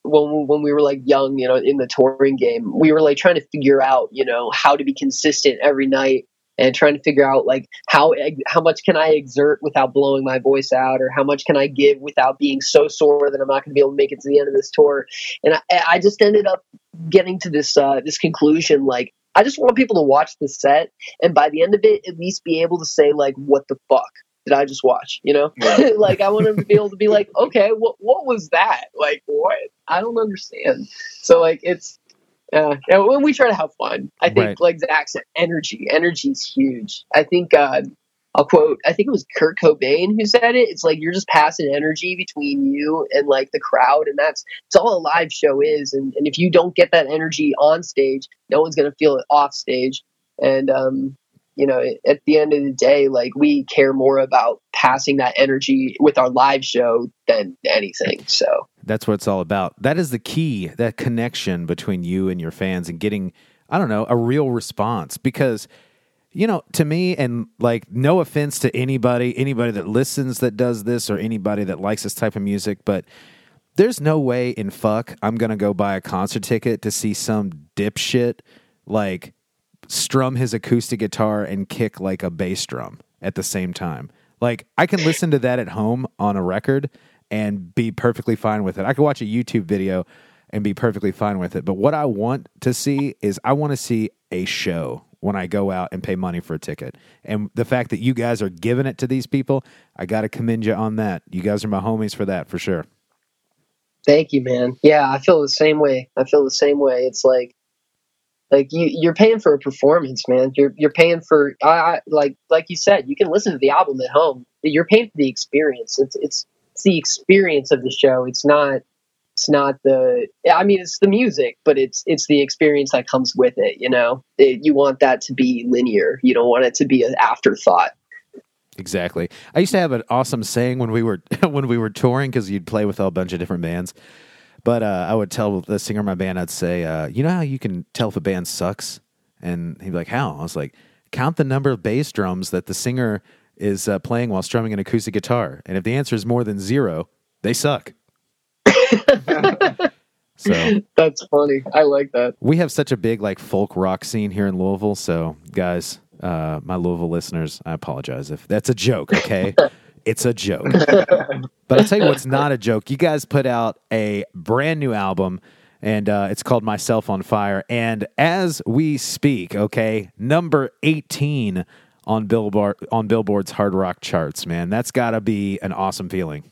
when when we were like young, you know, in the touring game, we were like trying to figure out, you know, how to be consistent every night and trying to figure out like how how much can I exert without blowing my voice out, or how much can I give without being so sore that I'm not going to be able to make it to the end of this tour. And I, I just ended up getting to this uh, this conclusion, like I just want people to watch the set, and by the end of it, at least be able to say like, what the fuck did I just watch? You know, yeah. Like I want them to be able to be like, okay, what what was that? Like what? I don't understand. So like it's. Uh, and when we try to have fun, I think, right. like Zach said, energy. Energy is huge. I think, uh, I'll quote, I think it was Kurt Cobain who said it. It's like you're just passing energy between you and like the crowd, and that's, that's all a live show is. And, and if you don't get that energy on stage, no one's going to feel it off stage. And, um, you know, at the end of the day, like we care more about passing that energy with our live show than anything. So that's what it's all about. That is the key, that connection between you and your fans and getting, I don't know, a real response. Because, you know, to me, and like, no offense to anybody, anybody that listens that does this or anybody that likes this type of music, but there's no way in fuck I'm going to go buy a concert ticket to see some dipshit like strum his acoustic guitar and kick like a bass drum at the same time. Like I can listen to that at home on a record and be perfectly fine with it. I could watch a YouTube video and be perfectly fine with it. But what I want to see is I want to see a show when I go out and pay money for a ticket. And the fact that you guys are giving it to these people, I got to commend you on that. You guys are my homies for that, for sure. Thank you, man. Yeah, I feel the same way. I feel the same way. It's like, Like you, you're paying for a performance, man. You're you're paying for, I, I like like you said, you can listen to the album at home. You're paying for the experience. It's it's it's the experience of the show. It's not it's not the. I mean, it's the music, but it's it's the experience that comes with it. You know, it, you want that to be linear. You don't want it to be an afterthought. Exactly. I used to have an awesome saying when we were when we were touring, because you'd play with a bunch of different bands. But uh, I would tell the singer of my band, I'd say, uh, you know how you can tell if a band sucks? And he'd be like, how? I was like, count the number of bass drums that the singer is uh, playing while strumming an acoustic guitar. And if the answer is more than zero, they suck. So that's funny. I like that. We have such a big like folk rock scene here in Louisville. So guys, uh, my Louisville listeners, I apologize if that's a joke, okay? It's a joke. But I'll tell you what's not a joke. You guys put out a brand new album, and uh, it's called Myself on Fire. And as we speak, okay, number eighteen on Billboard on Billboard's hard rock charts, man. That's got to be an awesome feeling.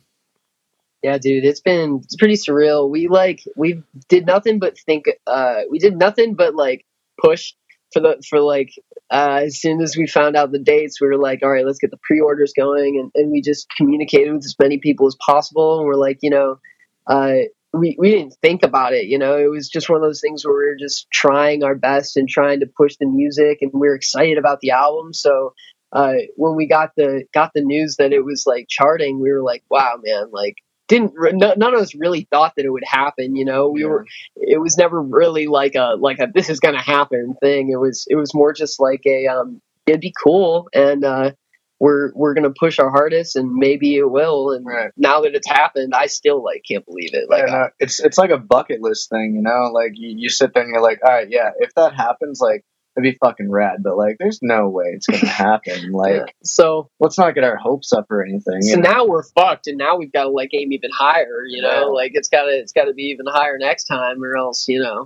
Yeah, dude, it's been it's pretty surreal. We like we did nothing but think. Uh, we did nothing but like push for the for like uh, as soon as we found out the dates, we were like, all right, let's get the pre-orders going, and, and we just communicated with as many people as possible. And we're like, you know, uh, we we didn't think about it, you know, it was just one of those things where we were just trying our best and trying to push the music, and we were excited about the album. So uh, when we got the got the news that it was like charting, we were like, wow, man, like. Didn't none of us really thought that it would happen, you know. We yeah. were, it was never really like a like a this is gonna happen thing. It was it was more just like a um, it'd be cool, and uh, we're we're gonna push our hardest, and maybe it will. And right. now that it's happened, I still like can't believe it. Like yeah, no, it's it's like a bucket list thing, you know. Like you, you sit there and you're like, all right, yeah, if that happens, like. It'd be fucking rad, but like, there's no way it's gonna happen. Like, yeah. so let's not get our hopes up or anything. So know? now we're fucked, and now we've got to like aim even higher. You know, yeah. like it's gotta it's gotta be even higher next time, or else, you know.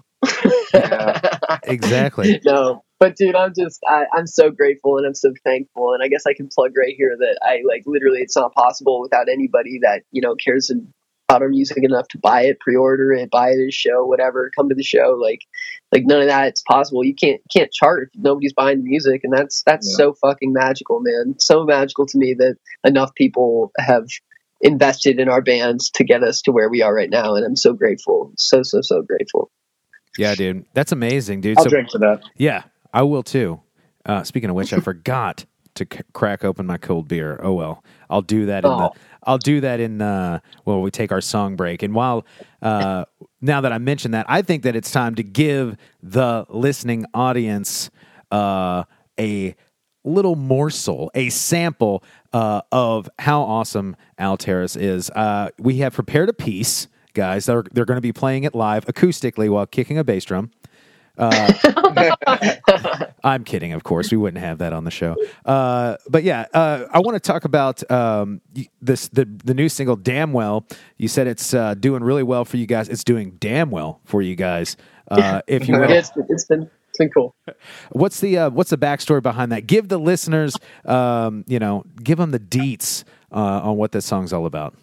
Yeah, exactly. No, but dude, I'm just I, I'm so grateful and I'm so thankful, and I guess I can plug right here that I like literally it's not possible without anybody that you know cares about our music enough to buy it, pre-order it, buy it at a show, whatever, come to the show. Like, like none of that. It's possible. You can't can't chart if nobody's buying the music, and that's that's yeah. so fucking magical, man. So magical to me that enough people have invested in our bands to get us to where we are right now, and I'm so grateful. So so so grateful. Yeah, dude, that's amazing, dude. I'll so, drink to that. Yeah, I will too. Uh, speaking of which, I forgot to c- crack open my cold beer. Oh well, I'll do that in oh. the. I'll do that in uh, well, we take our song break. And while uh, now that I mentioned that, I think that it's time to give the listening audience uh, a little morsel, a sample uh, of how awesome Al Terrace is. Uh, we have prepared a piece guys. They're, they're going to be playing it live acoustically while kicking a bass drum. Uh, I'm kidding, of course. We wouldn't have that on the show. Uh, but yeah, uh, I want to talk about um, this the the new single, Damn Well. You said it's uh, doing really well for you guys. It's doing damn well for you guys, uh, if you will. Yeah, it's, it's been it's been cool. What's the uh, what's the backstory behind that? Give the listeners, um, you know, give them the deets uh, on what this song's all about.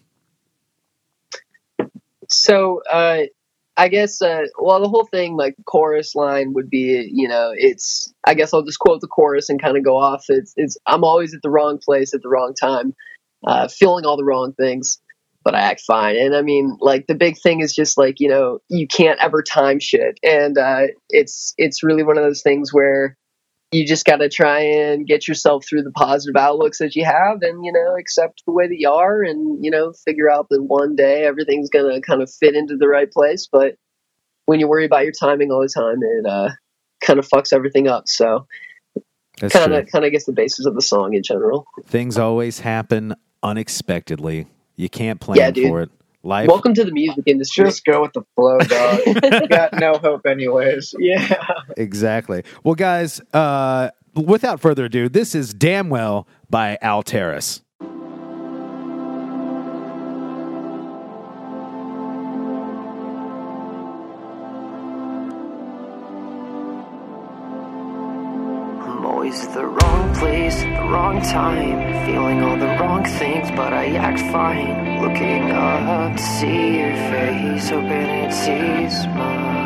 So, uh, I guess, uh, well, the whole thing, like, the chorus line would be, you know, it's, I guess I'll just quote the chorus and kind of go off. It's, it's, I'm always at the wrong place at the wrong time, uh, feeling all the wrong things, but I act fine. And I mean, like, the big thing is just like, you know, you can't ever time shit. And, uh, it's, it's really one of those things where you just got to try and get yourself through the positive outlooks that you have and, you know, accept the way that you are and, you know, figure out that one day everything's going to kind of fit into the right place. But when you worry about your timing all the time, it uh, kind of fucks everything up. So kind of kind of gets the basis of the song in general. Things always happen unexpectedly. You can't plan yeah, dude. for it. Life. Welcome to the music industry. Just go with the flow, dog. You got no hope anyways. Yeah. Exactly. Well, guys, uh, without further ado, this is Damn Well by Alteris. I'm always at the wrong place, the wrong time, feeling all the wrong things, but I act fine. Looking up to see your face, hoping it sees mine.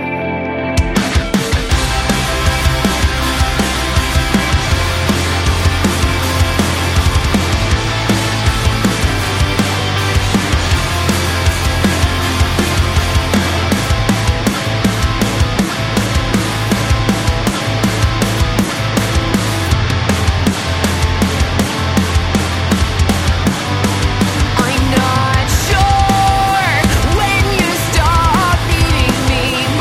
I'm not sure when you stop beating me.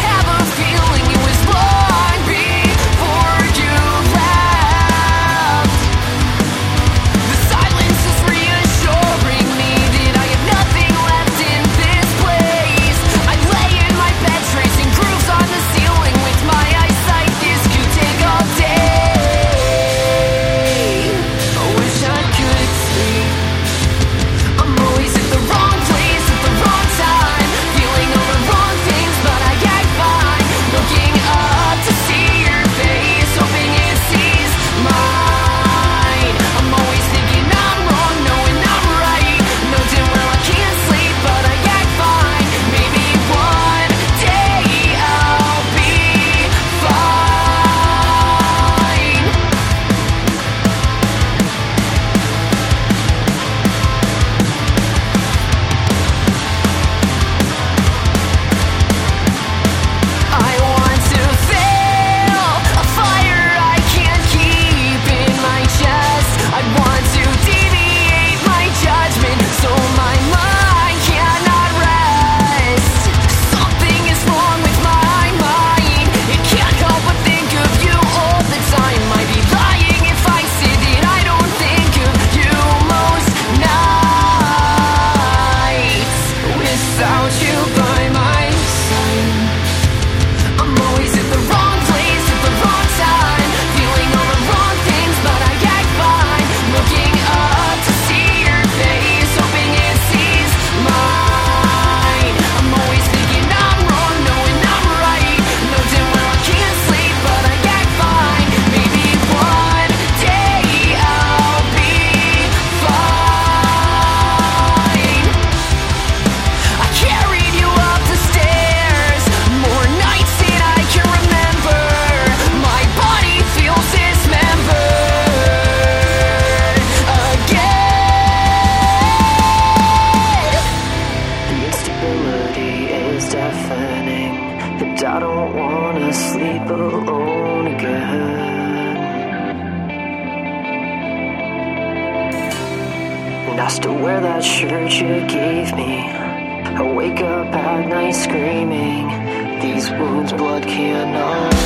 And I still wear that shirt you gave me. I wake up at night screaming, these wounds blood cannot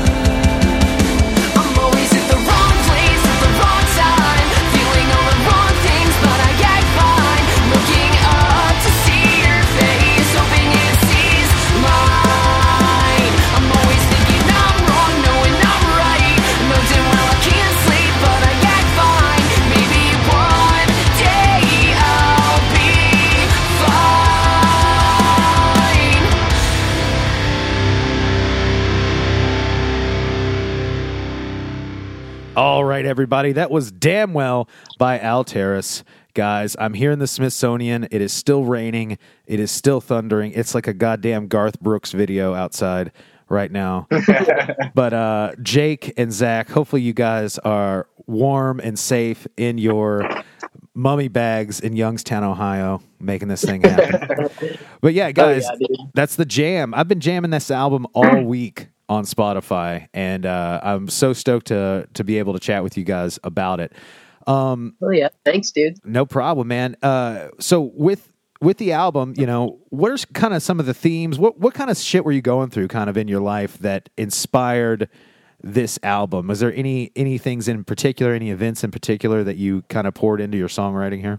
mend. I'm always at the wrong place at the wrong time, feeling all the wrong things, but I act fine. Looking up to see your face, All right, everybody. That was Damn Well by Alteris. Guys, I'm here in the Smithsonian. It is still raining. It is still thundering. It's like a goddamn Garth Brooks video outside right now. But uh, Jake and Zach, hopefully you guys are warm and safe in your mummy bags in Youngstown, Ohio, making this thing happen. But yeah, guys, Oh, yeah, dude. that's the jam. I've been jamming this album all week on Spotify, and uh, I'm so stoked to to be able to chat with you guys about it. Um, Oh yeah, thanks, dude. no problem, man. Uh, so with with the album, you know, what are kind of some of the themes? What what kind of shit were you going through, kind of in your life that inspired this album? Was there any any things in particular, any events in particular that you kind of poured into your songwriting here?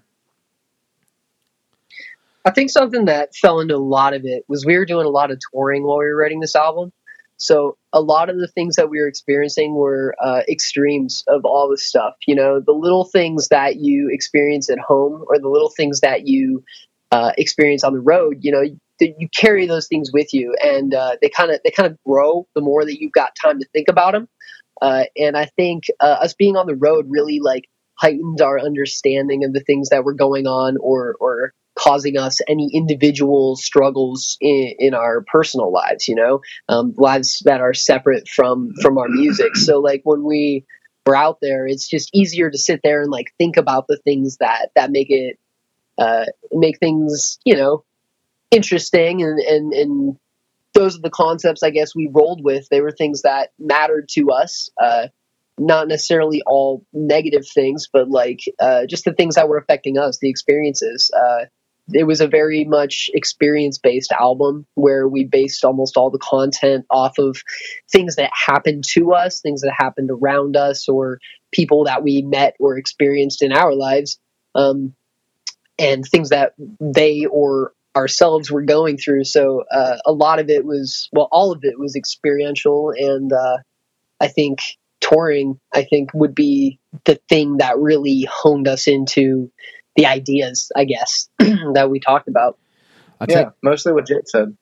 I think something that fell into a lot of it was we were doing a lot of touring while we were writing this album. So a lot of the things that we were experiencing were uh, extremes of all this stuff. You know, the little things that you experience at home or the little things that you uh, experience on the road, you know, you, you carry those things with you, and uh, they kind of they kind of grow the more that you've got time to think about them. Uh, and I think uh, us being on the road really like heightened our understanding of the things that were going on, or or causing us any individual struggles in, in our personal lives, you know, um, lives that are separate from, from our music. So like when we were out there, it's just easier to sit there and like think about the things that, that make it, uh, make things, you know, interesting. And, and, and those are the concepts I guess we rolled with. They were things that mattered to us, uh, not necessarily all negative things, but like, uh, just the things that were affecting us, the experiences. Uh, it was a very much experience-based album where we based almost all the content off of things that happened to us, things that happened around us, or people that we met or experienced in our lives, um, and things that they or ourselves were going through. So uh, a lot of it was, well, all of it was experiential, and uh, I think touring, I think, would be the thing that really honed us into the ideas, I guess, that we talked about. I'll Yeah, take- mostly what Jake said.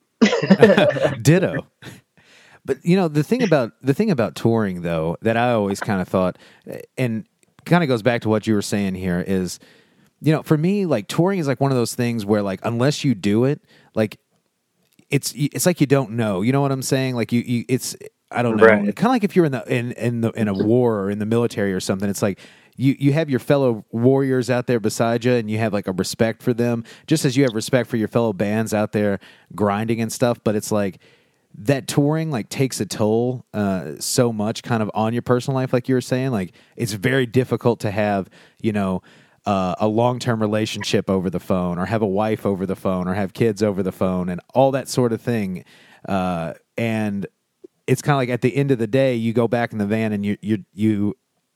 Ditto. But you know, the thing about the thing about touring though, that I always kind of thought, and kind of goes back to what you were saying here, is, you know, for me, like touring is like one of those things where like unless you do it, like it's it's like you don't know. You know what I'm saying? Like you, you it's I don't know. Right. Kind of like if you're in the in in the in a war or in the military or something. It's like you you have your fellow warriors out there beside you, and you have like a respect for them, just as you have respect for your fellow bands out there grinding and stuff. But it's like that touring like takes a toll uh, so much kind of on your personal life, like you were saying. Like it's very difficult to have, you know, uh, a long-term relationship over the phone, or have a wife over the phone, or have kids over the phone, and all that sort of thing. Uh, and it's kind of like at the end of the day, you go back in the van and you you you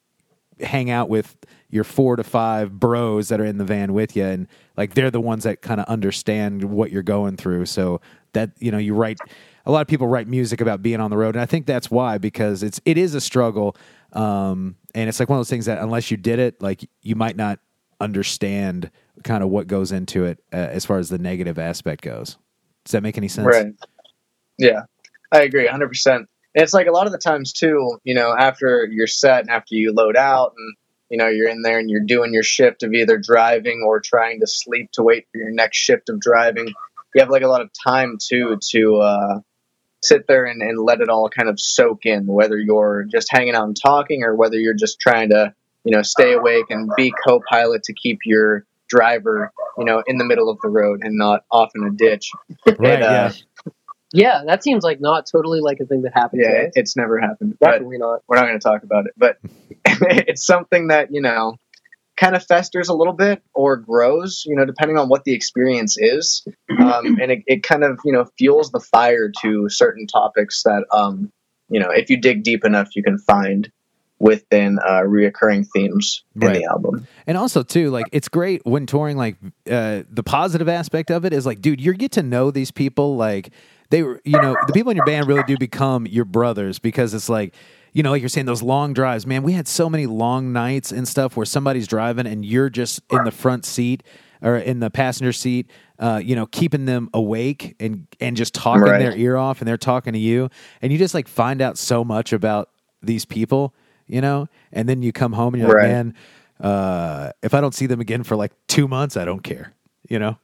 hang out with your four to five bros that are in the van with you, and like they're the ones that kind of understand what you're going through. So that, you know, you write, a lot of people write music about being on the road, and I think that's why, because it's it is a struggle, um, and it's like one of those things that unless you did it, like you might not understand kind of what goes into it uh, as far as the negative aspect goes. Does that make any sense? Right. Yeah, I agree one hundred percent. And it's like a lot of the times too, you know, after you're set and after you load out and, you know, you're in there and you're doing your shift of either driving or trying to sleep to wait for your next shift of driving, you have like a lot of time too to uh, sit there and, and let it all kind of soak in, whether you're just hanging out and talking or whether you're just trying to, you know, stay awake and be co-pilot to keep your driver, you know, in the middle of the road and not off in a ditch. Right. And, uh, Yeah. Yeah, that seems like not totally like a thing that happened. Yeah, to it, us. it's never happened. But Definitely not. we're not going to talk about it. But it's something that, you know, kind of festers a little bit or grows, you know, depending on what the experience is. Um, and it, it kind of, you know, fuels the fire to certain topics that, um, you know, if you dig deep enough, you can find within uh, reoccurring themes in Right. the album. And also too, like it's great when touring, like uh, the positive aspect of it is like, dude, you get to know these people. Like they were, you know, the people in your band really do become your brothers, because it's like, you know, like you're saying, those long drives, man, we had so many long nights and stuff where somebody's driving and you're just in the front seat or in the passenger seat, uh, you know, keeping them awake and, and just talking Right. their ear off, and they're talking to you, and you just like find out so much about these people. you know? And then you come home and you're Right. like, man, uh, if I don't see them again for like two months, I don't care, you know?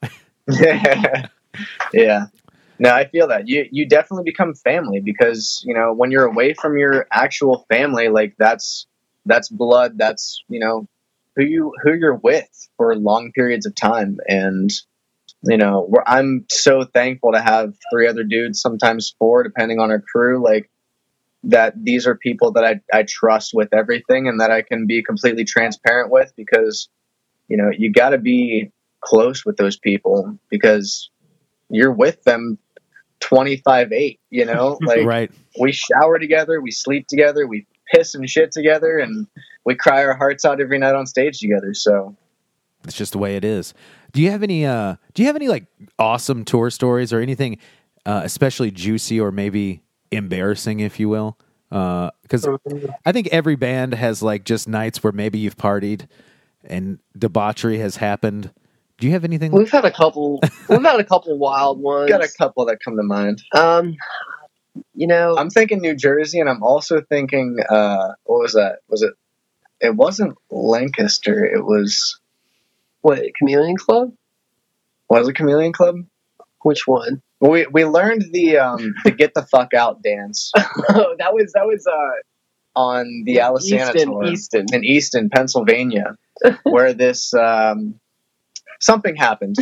Yeah. No, I feel that. You you definitely become family because, you know, when you're away from your actual family, like that's that's blood, that's, you know, who you who you're with for long periods of time. And, you know, we're, I'm so thankful to have three other dudes, sometimes four, depending on our crew, like that these are people that I, I trust with everything and that I can be completely transparent with because, you know, you got to be close with those people because you're with them twenty-five eight, you know, like Right. we shower together, we sleep together, we piss and shit together, and we cry our hearts out every night on stage together. So It's just the way it is. Do you have any, uh, do you have any like awesome tour stories or anything, uh, especially juicy or maybe embarrassing, if you will? Uh, cause I think every band has like just nights where maybe you've partied and debauchery has happened. Do you have anything? We've had a couple. We've had a couple wild ones. got a couple that come to mind. Um, you know, I'm thinking New Jersey, and I'm also thinking, uh, what was that? Was it? It wasn't Lancaster. It was. what Chameleon Club? Was it Chameleon Club? Which one? We we learned the um the get the fuck out dance Oh, that was that was uh on the Alisana Easton, tour Easton. in Easton, Pennsylvania, where this um something happened,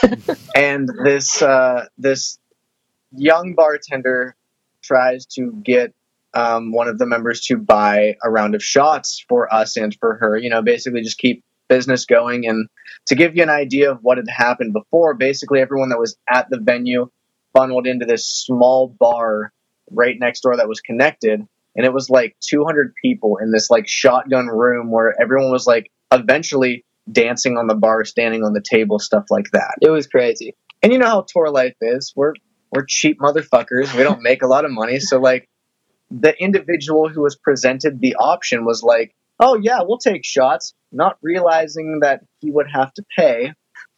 and this uh this young bartender tries to get um one of the members to buy a round of shots for us and for her. You know, basically just keep business going. And to give you an idea of what had happened before, basically everyone that was at the venue funneled into this small bar right next door that was connected, and it was like two hundred people in this like shotgun room where everyone was like eventually dancing on the bar, standing on the table, stuff like that. It was crazy. And you know how tour life is. We're we're cheap motherfuckers. We don't make a lot of money, so like the individual who was presented the option was like, oh yeah, we'll take shots, not realizing that he would have to pay.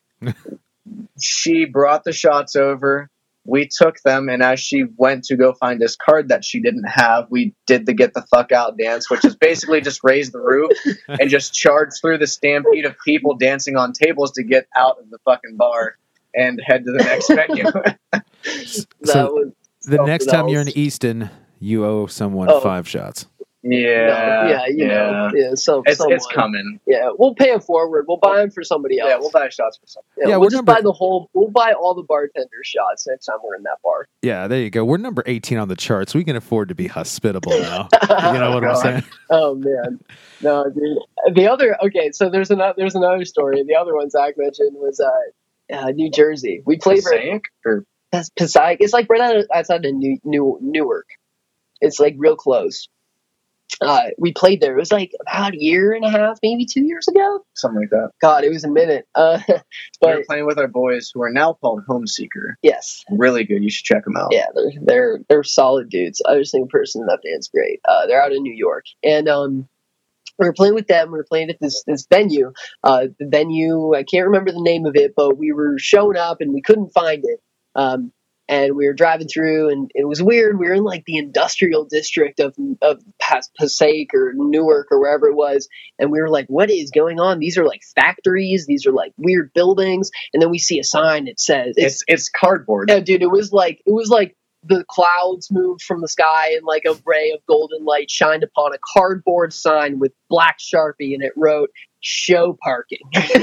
She brought the shots over. We took them, and as she went to go find this card that she didn't have, we did the get the fuck out dance, which is basically just raise the roof and just charge through the stampede of people dancing on tables to get out of the fucking bar and head to the next venue. That So was the something next time you're in else. Easton, you owe someone Oh. five shots. Yeah, No, yeah, you know, yeah. So It's someone, it's coming. Yeah, we'll pay it forward. We'll buy them for somebody else. Yeah, we'll buy shots for something. Yeah, Yeah, we'll we're just number- buy the whole. We'll buy all the bartender shots next time we're in that bar. Yeah, there you go. We're number eighteen on the charts. We can afford to be hospitable now. You know what I'm God. saying? Oh man, no, dude. The other okay, so there's another there's another story. The other one Zach mentioned was uh, uh New Jersey. We played for Passaic or Pas- Passaic. It's like right out- outside of New, New Newark. It's like real close. Uh, we played there. It was like about a year and a half, maybe two years ago. something like that. God, it was a minute. Uh, We but were playing with our boys who are now called Homeseeker. yes, Really good. You should check them out. yeah, they're they're they're solid dudes. Every single person in that band's great. Uh, they're out in New York, and um, we were playing with them. We were playing at this this venue. Uh, the venue, I can't remember the name of it, but we were showing up and we couldn't find it. Um, and we were driving through, and it was weird. We were in like the industrial district of of Pas- Passaic or Newark or wherever it was, and we were like, "What is going on? These are like factories. These are like weird buildings." And then we see a sign that says, It's it's cardboard. yeah, dude, it was like it was like the clouds moved from the sky and like a ray of golden light shined upon a cardboard sign with black Sharpie, and it wrote "show parking."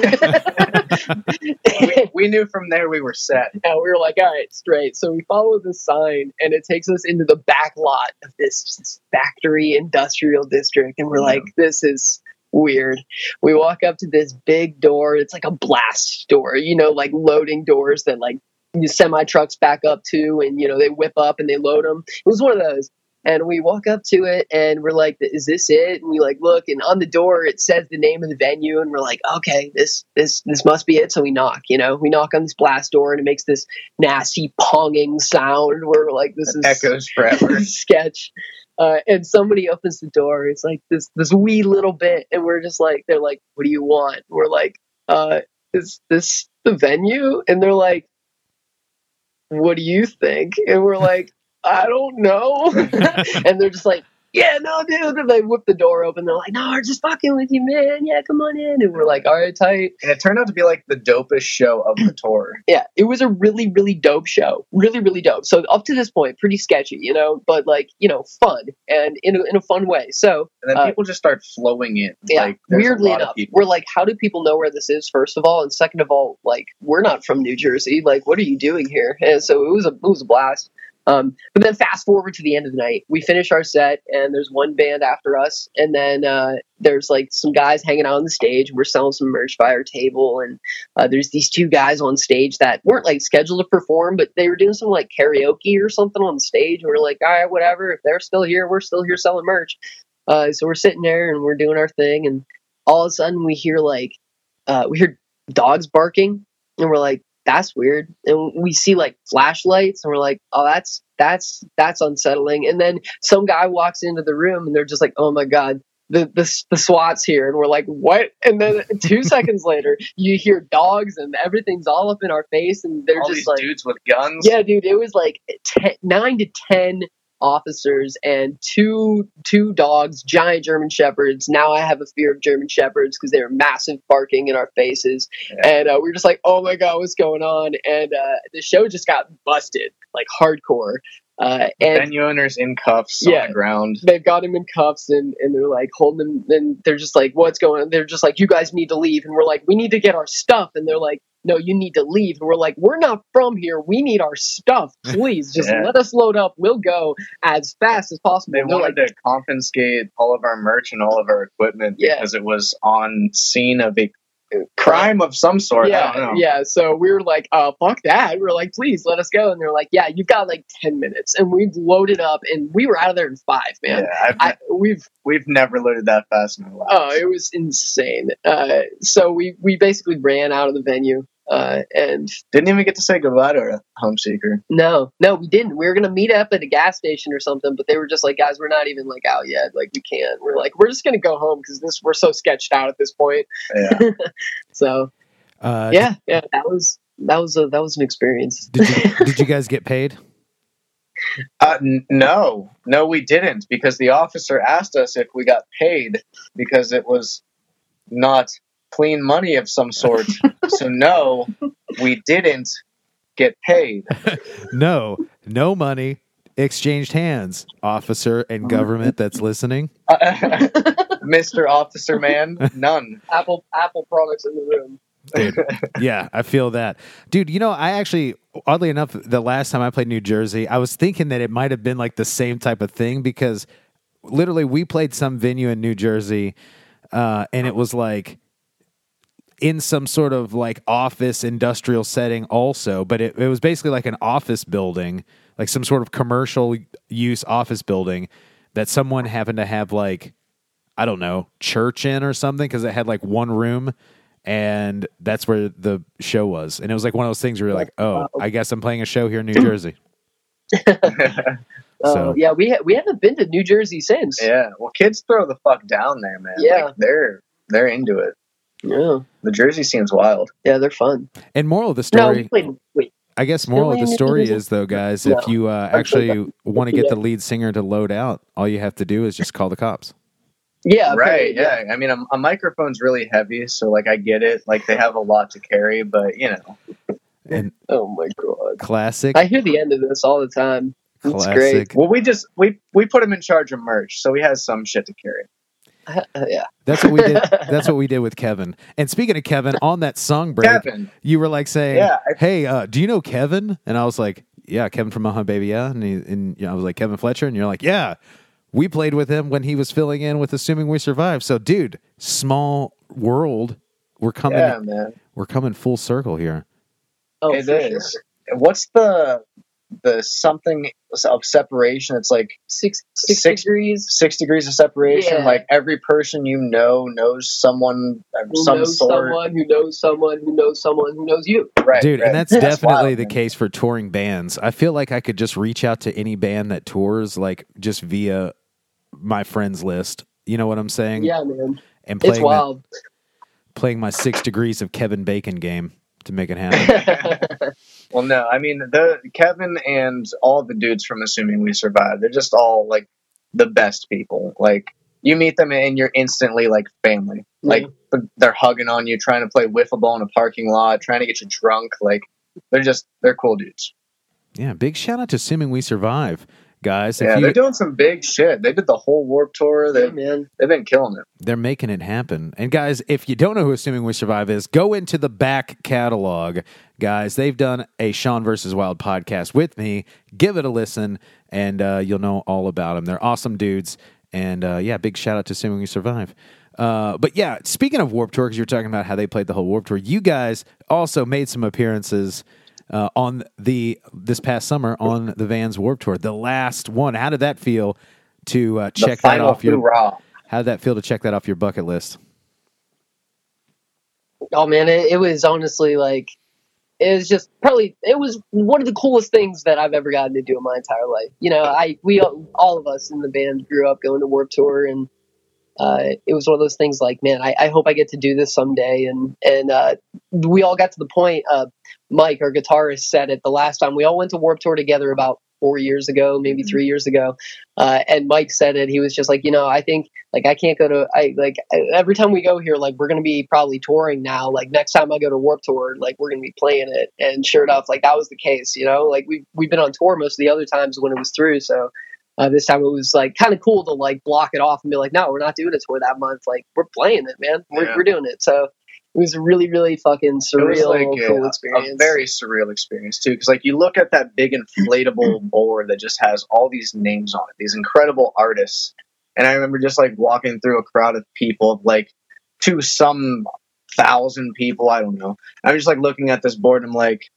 we, we knew from there we were set. And we were like, all right, straight. So we follow the sign, and it takes us into the back lot of this, this factory industrial district, and we're like, this is weird. We walk up to this big door. It's like a blast door, you know, like loading doors that like semi trucks back up to, and you know they whip up and they load them. It was one of those. And we walk up to it, and we're like, "Is this it?" And we like look, and on the door it says the name of the venue, and we're like, "Okay, this this this must be it." So we knock, you know, we knock on this blast door, and it makes this nasty ponging sound. Where we're like, "This is Echoes forever. sketch." Uh, and somebody opens the door. It's like this this wee little bit, and we're just like, they're like, "What do you want?" We're like, uh, "Is this the venue?" And they're like, "What do you think?" And we're like, "I don't know." And they're just like, yeah, no, dude. And they whip the door open. They're like, no, we're just fucking with you, man. Yeah, come on in. And we're like, all right, tight. And it turned out to be like the dopest show of the tour. Yeah, it was a really, really dope show. Really, really dope. So up to this point, pretty sketchy, you know, but like, you know, fun and in a, in a fun way. So And then uh, people just start flowing in. yeah, like, there's a weirdly lot of enough, people. we're like, how do people know where this is? First of all, and second of all, like, we're not from New Jersey. Like, what are you doing here? And so it was a it was a blast. Um, but then fast forward to the end of the night, we finish our set, and there's one band after us, and then uh, there's like some guys hanging out on the stage. We're selling some merch by our table, and uh, there's these two guys on stage that weren't like scheduled to perform, but they were doing some like karaoke or something on the stage. And we're like, all right, whatever. If they're still here, we're still here selling merch. Uh, so we're sitting there and we're doing our thing, and all of a sudden we hear like uh, we hear dogs barking, and we're like, that's weird. And we see like flashlights, and we're like, oh, that's that's that's unsettling. And then some guy walks into the room, and they're just like, oh my god, the the, the SWAT's here. And we're like, what? And then two seconds later, you hear dogs, and everything's all up in our face, and they're all just these like, dudes with guns. yeah, dude, it was like ten, nine to ten officers and two two dogs, giant German shepherds. Now I have a fear of German shepherds because they were massive, barking in our faces. Yeah. And uh, we were just like, oh my god, what's going on? And uh, the show just got busted, like hardcore. Uh, and venue owners in cuffs Yeah. on the ground. they've got him in cuffs, and, and they're like holding him, and they're just like, what's going on? They're just like, you guys need to leave. And we're like, we need to get our stuff. And they're like, no, you need to leave. And we're like, we're not from here. We need our stuff. Please, just Yeah. let us load up. We'll go as fast as possible. They And they're wanted like, to confiscate all of our merch and all of our equipment Yeah. because it was on scene of a crime of some sort. I yeah, don't know. yeah. So we were like, uh, fuck that. We were like, please let us go. And they're like, yeah, you've got like ten minutes. And we've loaded up, and we were out of there in five, man. Yeah, I've, I, we've we've never loaded that fast in our lives. Oh, it was insane. Uh, so we, we basically ran out of the venue. Uh, and Didn't even get to say goodbye to our home seeker. no, no, we didn't. We were going to meet up at a gas station or something, but they were just like, guys, we're not even like out yet. Like, we can't. We're like, we're just going to go home because this, we're so sketched out at this point. Yeah. So Uh, yeah, yeah, that was, that was a, that was an experience. Did you, did you guys get paid? Uh, n- no, no, we didn't, because the officer asked us if we got paid because it was not clean money of some sort. So no, we didn't get paid. No, no money. Exchanged hands, officer and government that's listening. Mister Officer Man, none. Apple, Apple products in the room. Dude, yeah, I feel that. Dude, you know, I actually, oddly enough, the last time I played New Jersey, I was thinking that it might have been like the same type of thing because literally we played some venue in New Jersey uh, and it was like in some sort of like office industrial setting also, but it, it was basically like an office building, like some sort of commercial use office building that someone happened to have like, I don't know, church in or something because it had like one room. And that's where the show was. And it was like one of those things where you're like, oh, I guess I'm playing a show here in New Jersey. Uh, So- yeah, we ha- we haven't been to New Jersey since. Yeah, well, kids throw the fuck down there, man. Yeah. Like, they're they're into it. Yeah, The Jersey scene's wild. yeah, they're fun. And moral of the No, story, we played. Wait, I guess moral of the Philly, story New Jersey? is, though, guys, No. if you uh, actually want to get the lead singer to load out, all you have to do is just call the cops. yeah, Right, okay, yeah. I mean, a, a microphone's really heavy, so, like, I get it. Like, they have a lot to carry, but, you know. And Oh my god, classic, I hear the end of this all the time. It's great. classic. Well, we just, we, we put him in charge of merch, so he has some shit to carry. Uh, yeah, That's what we did. That's what we did with Kevin. And speaking of Kevin, on that song break, Kevin. you were like saying, Yeah, I- "Hey, uh, do you know Kevin?" And I was like, "Yeah, Kevin from Uh-huh Baby, yeah." And, he, and you know, I was like, "Kevin Fletcher," and you're like, "Yeah, we played with him when he was filling in with Assuming We Survive." So, dude, small world. We're coming. Yeah, man. We're coming full circle here. oh, It for is. sure. What's the the something of separation? It's like Six, six, Six- degrees. six degrees of separation. Yeah. Like every person you know knows someone of Who some knows sort. someone who knows someone who knows someone who knows you? Right, Dude, right. and that's definitely wild, the man. case for touring bands. I feel like I could just reach out to any band that tours, like just via my friends list. You know what I'm saying? Yeah, man, And it's playing, that, wild. playing my six degrees of Kevin Bacon game to make it happen. Well, no, I mean the Kevin and all the dudes from Assuming We Survive. They're just all like the best people. Like, you meet them and you're instantly like family. Yeah. Like, they're hugging on you, trying to play wiffle ball in a parking lot, trying to get you drunk. Like, they're just, they're cool dudes. Yeah, big shout out to Assuming We Survive, guys. If Yeah, you, they're doing some big shit. They did the whole Warped Tour. They, Yeah, man. They've been killing it. They're making it happen. And guys, if you don't know who Assuming We Survive is, go into the back catalog. Guys, they've done a Sean versus Wild podcast with me. Give it a listen, and uh, you'll know all about them. They're awesome dudes. And uh, yeah, big shout out to Assuming We Survive. Uh, but yeah, speaking of Warped Tour, because you're talking about how they played the whole Warped Tour, you guys also made some appearances uh, on the this past summer on the Vans Warped Tour, the last one. How did that feel to uh, check that off your? Hoorah. How did that feel to check that off your bucket list? Oh man, it, it was honestly like, it was just probably, it was one of the coolest things that I've ever gotten to do in my entire life. You know, I, we, all of us in the band grew up going to Warped Tour, and uh, it was one of those things like, man, I, I hope I get to do this someday. And, and, uh, we all got to the point, uh, Mike, our guitarist, said it the last time we all went to Warped Tour together about four years ago, maybe three years ago. Uh, and Mike said it, he was just like, you know, I think like, I can't go to, I like every time we go here, like we're going to be probably touring now. Like next time I go to Warped Tour, like we're going to be playing it. And sure enough, like that was the case, you know, like we've, we've been on tour most of the other times when it was through. So uh, this time it was like kind of cool to like block it off and be like, no, we're not doing a tour that month. Like we're playing it, man. We're, Yeah. we're doing it. So it was a really, really fucking It was surreal, like a, cool a experience. very surreal experience too, because like you look at that big inflatable board that just has all these names on it, these incredible artists, and I remember just like walking through a crowd of people, like to some thousand people, I don't know. I'm just like looking at this board, and I'm like,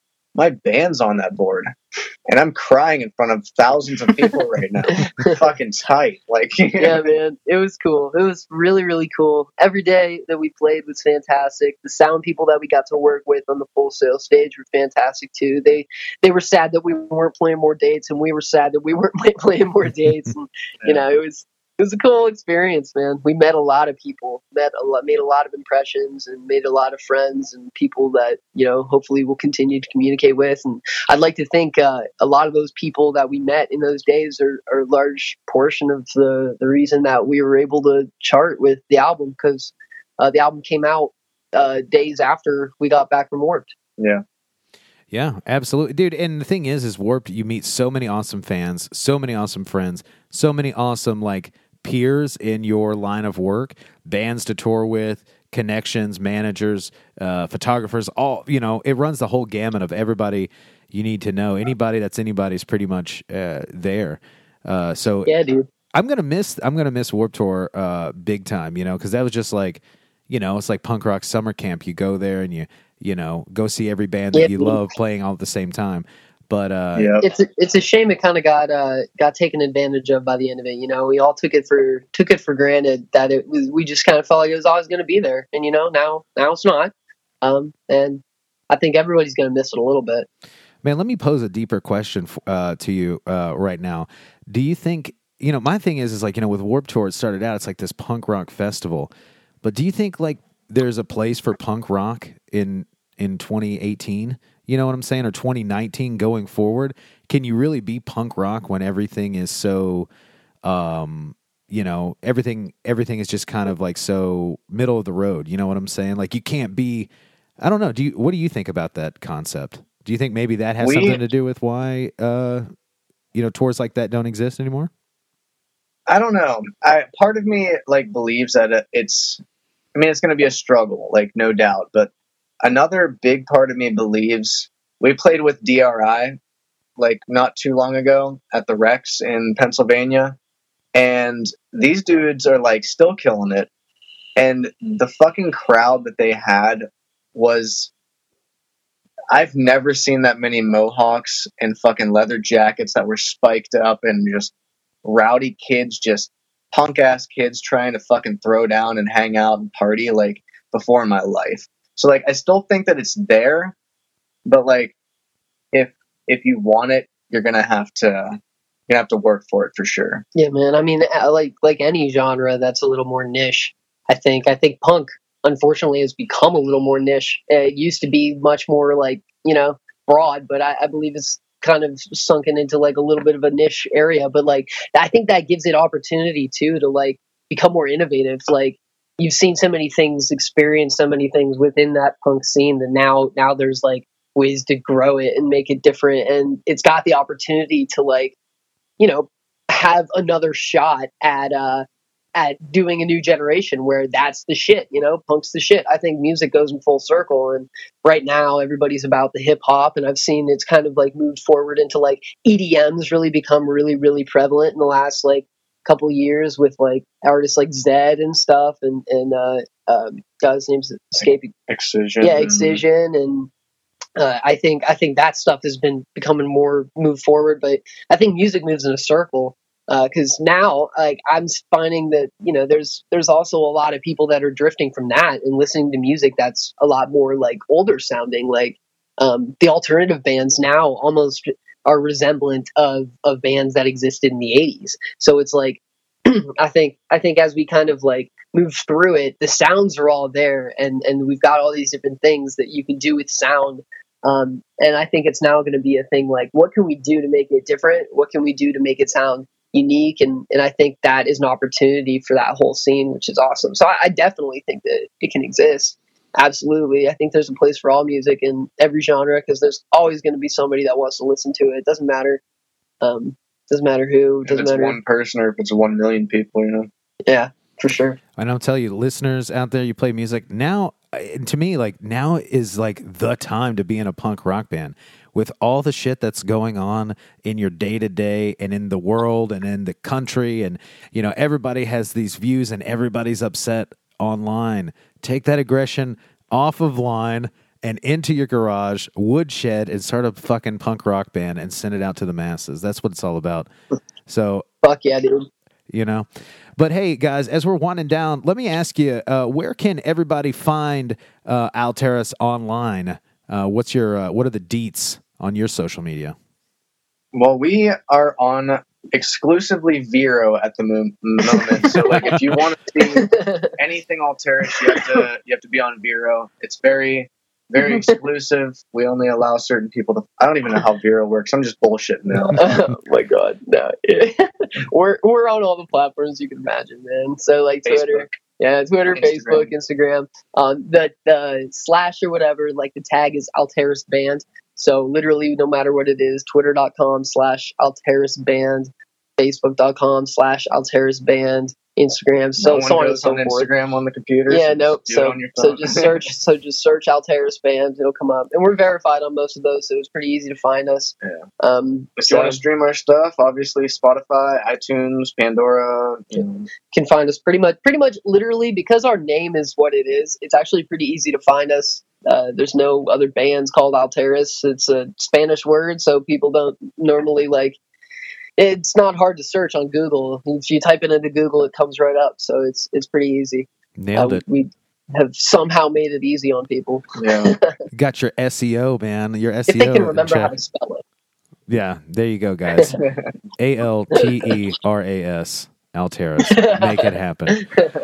my band's on that board, and I'm crying in front of thousands of people right now. Fucking tight, like Yeah, man, it was cool. It was really, really cool. Every day that we played was fantastic. The sound people that we got to work with on the Full Sail stage were fantastic too. They they were sad that we weren't playing more dates, and we were sad that we weren't playing more dates. And, you know, it was it was a cool experience, man. We met a lot of people, met a lot, made a lot of impressions, and made a lot of friends and people that, you know, hopefully we'll continue to communicate with. And I'd like to think uh, a lot of those people that we met in those days are, are a large portion of the, the reason that we were able to chart with the album, because uh, the album came out uh, days after we got back from Warped. yeah. Yeah, absolutely. Dude, and the thing is, is Warped, you meet so many awesome fans, so many awesome friends, so many awesome, like, peers in your line of work, bands to tour with, connections, managers, uh, photographers, all, you know, it runs the whole gamut of everybody you need to know. Anybody that's anybody's pretty much uh, there. Uh, so Yeah, dude. I'm gonna miss I'm gonna miss Warped Tour uh, big time, you know, because that was just like, you know, it's like punk rock summer camp. You go there and you you know go see every band that Yeah. you love playing all at the same time. But uh, Yeah. It's a, it's a shame it kind of got uh, got taken advantage of by the end of it. You know, we all took it for took it for granted that it was. We just kind of felt like it was always going to be there, and you know, now now it's not. Um, and I think everybody's going to miss it a little bit. man, let me pose a deeper question uh, to you uh, right now. Do you think, you know, my thing is is like, you know, with Warped Tour, it started out, it's like this punk rock festival, but do you think like there's a place for punk rock in in twenty eighteen? You know what I'm saying? Or twenty nineteen going forward? Can you really be punk rock when everything is so, um, you know, everything everything is just kind of like so middle of the road? You know what I'm saying? Like you can't be, I don't know. Do you, what do you think about that concept? Do you think maybe that has We- something to do with why, uh, you know, tours like that don't exist anymore? I don't know. I part of me like believes that it- it's. I mean, it's going to be a struggle, like no doubt. But another big part of me believes we played with D R I like not too long ago at the Rex in Pennsylvania, and these dudes are like still killing it. And the fucking crowd that they had was. I've never seen that many mohawks and fucking leather jackets that were spiked up and just rowdy kids, just punk ass kids trying to fucking throw down and hang out and party like before in my life. So like I still think that it's there, but like if if you want it, you're gonna have to you're gonna have to work for it for sure. Yeah, man. I mean, uh, like like any genre that's a little more niche. I think I think punk unfortunately has become a little more niche. Uh, It used to be much more like, you know, broad, but I, I believe it's kind of sunken into like a little bit of a niche area, but like I think that gives it opportunity too to like become more innovative. Like you've seen so many things, experienced so many things within that punk scene that now now there's like ways to grow it and make it different, and it's got the opportunity to like, you know, have another shot at uh at doing a new generation where that's the shit, you know, punk's the shit. I think music goes in full circle, and right now everybody's about the hip hop, and I've seen it's kind of like moved forward into like E D M's really become really, really prevalent in the last like couple years with like artists like Zed and stuff, and and uh um God's name's escaping. Excision. Yeah, Excision, and uh, I think I think that stuff has been becoming more moved forward, but I think music moves in a circle. Because uh, now, like I'm finding that you know, there's there's also a lot of people that are drifting from that and listening to music that's a lot more like older sounding. Like um, the alternative bands now almost are resemblant of of bands that existed in the eighties. So it's like I think I think as we kind of like move through it, the sounds are all there, and and we've got all these different things that you can do with sound. Um, and I think it's now going to be a thing like, what can we do to make it different? What can we do to make it sound unique? And and I think that is an opportunity for that whole scene, which is awesome. So I, I definitely think that it can exist. Absolutely. I think there's a place for all music in every genre, because there's always going to be somebody that wants to listen to it. It doesn't matter. Um, doesn't matter who. Doesn't if it's matter. one person or if it's one million people, you know. Yeah, for sure. And I'll tell you, listeners out there, you play music now. To me, like now is like the time to be in a punk rock band. With all the shit that's going on in your day-to-day and in the world and in the country, and you know, everybody has these views and everybody's upset online. Take that aggression off of line and into your garage, woodshed, and start a fucking punk rock band and send it out to the masses. That's what it's all about. So fuck yeah, dude. You know, but hey, guys, as we're winding down, let me ask you, uh, where can everybody find uh, Alteris online? Uh, what's your uh, what are the deets on your social media? Well, we are on exclusively Vero at the mo- moment. So, like, if you want to see anything Alteris, you have to you have to be on Vero. It's very very exclusive. We only allow certain people to. I don't even know how Vero works. I'm just bullshitting now. Oh my god, no. we're we're on all the platforms you can imagine, man. So like Facebook. Twitter. Yeah, Twitter, Instagram. Facebook, Instagram. Um, the the slash or whatever, like the tag is Alteris Band. So literally, no matter what it is, twitter.com slash Alteris Band, facebook.com slash Alteris Band, Instagram, so, no so one on and goes so on forth. Instagram on the computer. Yeah, so nope. just do it So, on your so phone. just search, so just search Alteris Band. It'll come up, and we're verified on most of those, so it's pretty easy to find us. Yeah. Um, If so you want to stream our stuff, obviously Spotify, iTunes, Pandora. You know. can find us pretty much, pretty much, literally, because our name is what it is. It's actually pretty easy to find us. Uh, there's no other bands called Alteris. It's a Spanish word, so people don't normally like. It's not hard to search on Google. If you type it into Google, it comes right up. So it's it's pretty easy. Nailed Uh, it. We have somehow made it easy on people. Yeah. Got your S E O, man. Your S E O. If they can remember check. how to spell it. Yeah, there you go, guys. A L T E R A S, Alteris. Make it happen.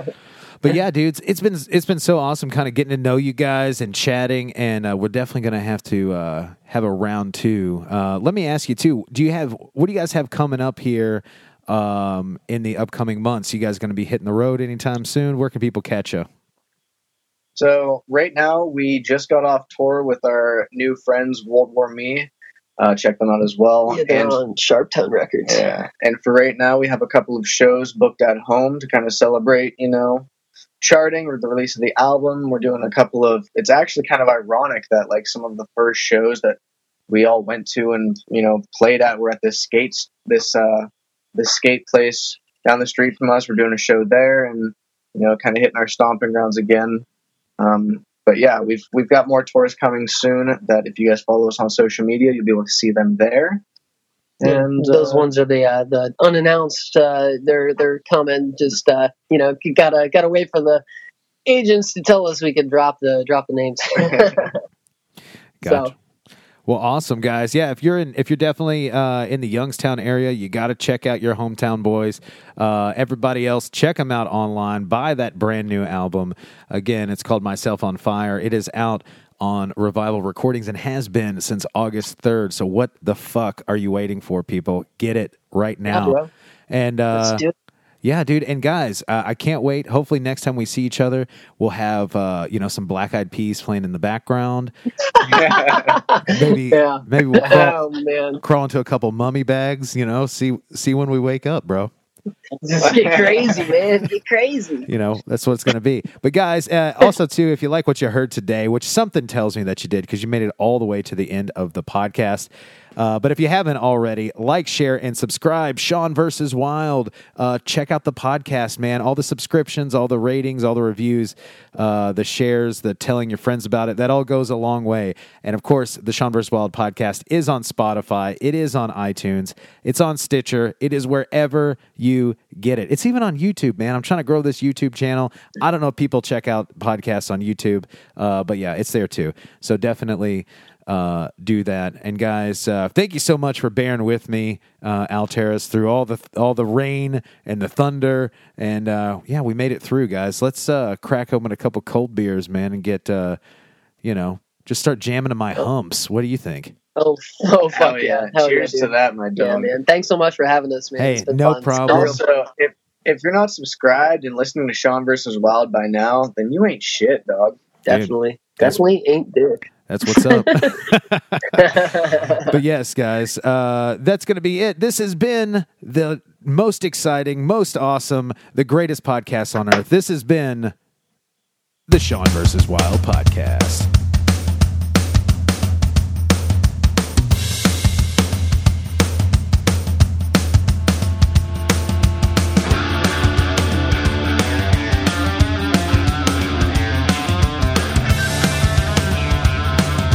But yeah, dudes, it's been it's been so awesome, kind of getting to know you guys and chatting, and uh, we're definitely going to have to uh, have a round two. Uh, let me ask you too: Do you have what do you guys have coming up here um, in the upcoming months? You guys going to be hitting the road anytime soon? Where can people catch you? So right now we just got off tour with our new friends, World War Me. Uh, check them out as well. Yeah, they're and on Sharptown Records. yeah, and for right now we have a couple of shows booked at home to kind of celebrate, you know, charting or the release of the album. We're doing a couple of. It's actually kind of ironic that like some of the first shows that we all went to and you know played at were at this skates this uh this skate place down the street from us. We're doing a show there and you know kind of hitting our stomping grounds again. Um, but yeah, we've we've got more tours coming soon. That if you guys follow us on social media, you'll be able to see them there. And those uh, ones are the uh, the unannounced. Uh, they're they're coming. Just uh, you know, you gotta gotta wait for the agents to tell us we can drop the drop the names. Gotcha. So, Well, awesome, guys. Yeah, if you're in, if you're definitely uh, in the Youngstown area, you got to check out your hometown boys. Uh, everybody else, check them out online. Buy that brand new album. Again, it's called Myself on Fire. It is out on Revival Recordings and has been since August third. So what the fuck are you waiting for, people? Get it right now. Yeah, and uh, Let's do it. yeah, dude. And guys, uh, I can't wait. Hopefully next time we see each other, we'll have uh, you know some Black Eyed Peas playing in the background. maybe Yeah. maybe we'll crawl, Oh man, crawl into a couple mummy bags. You know, see see when we wake up, bro. just get crazy, man. Get crazy. You know, that's what it's going to be. But guys, uh, also too, if you like what you heard today, which something tells me that you did because you made it all the way to the end of the podcast. Uh, but if you haven't already, like, share, and subscribe. Sean versus Wild. Uh, check out the podcast, man. All the subscriptions, all the ratings, all the reviews, uh, the shares, the telling your friends about it. That all goes a long way. And of course, the Sean versus Wild podcast is on Spotify. It is on iTunes. It's on Stitcher. It is wherever you get it. It's even on YouTube, man. I'm trying to grow this YouTube channel. I don't know if people check out podcasts on YouTube, uh, but yeah, it's there too. So definitely uh, do that. And guys, uh, thank you so much for bearing with me, uh, Alteris, through all the all the rain and the thunder. And uh, yeah, we made it through, guys. Let's uh, crack open a couple cold beers, man, and get uh, you know just start jamming to my humps. What do you think? Oh, oh, Hell fuck yeah! yeah! Hell Cheers yeah, to dude. that, my Yeah, dog. man. Thanks so much for having us, man. Hey, It's been no fun. problem. It's been real- Also, if if you're not subscribed and listening to Sean versus Wild by now, then you ain't shit, dog. Definitely, that's- definitely ain't dick. That's what's up. But yes, guys, uh, that's going to be it. This has been the most exciting, most awesome, the greatest podcast on earth. This has been the Sean versus Wild podcast.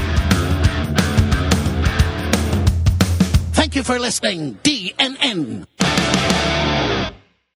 Thank you for listening, D N N.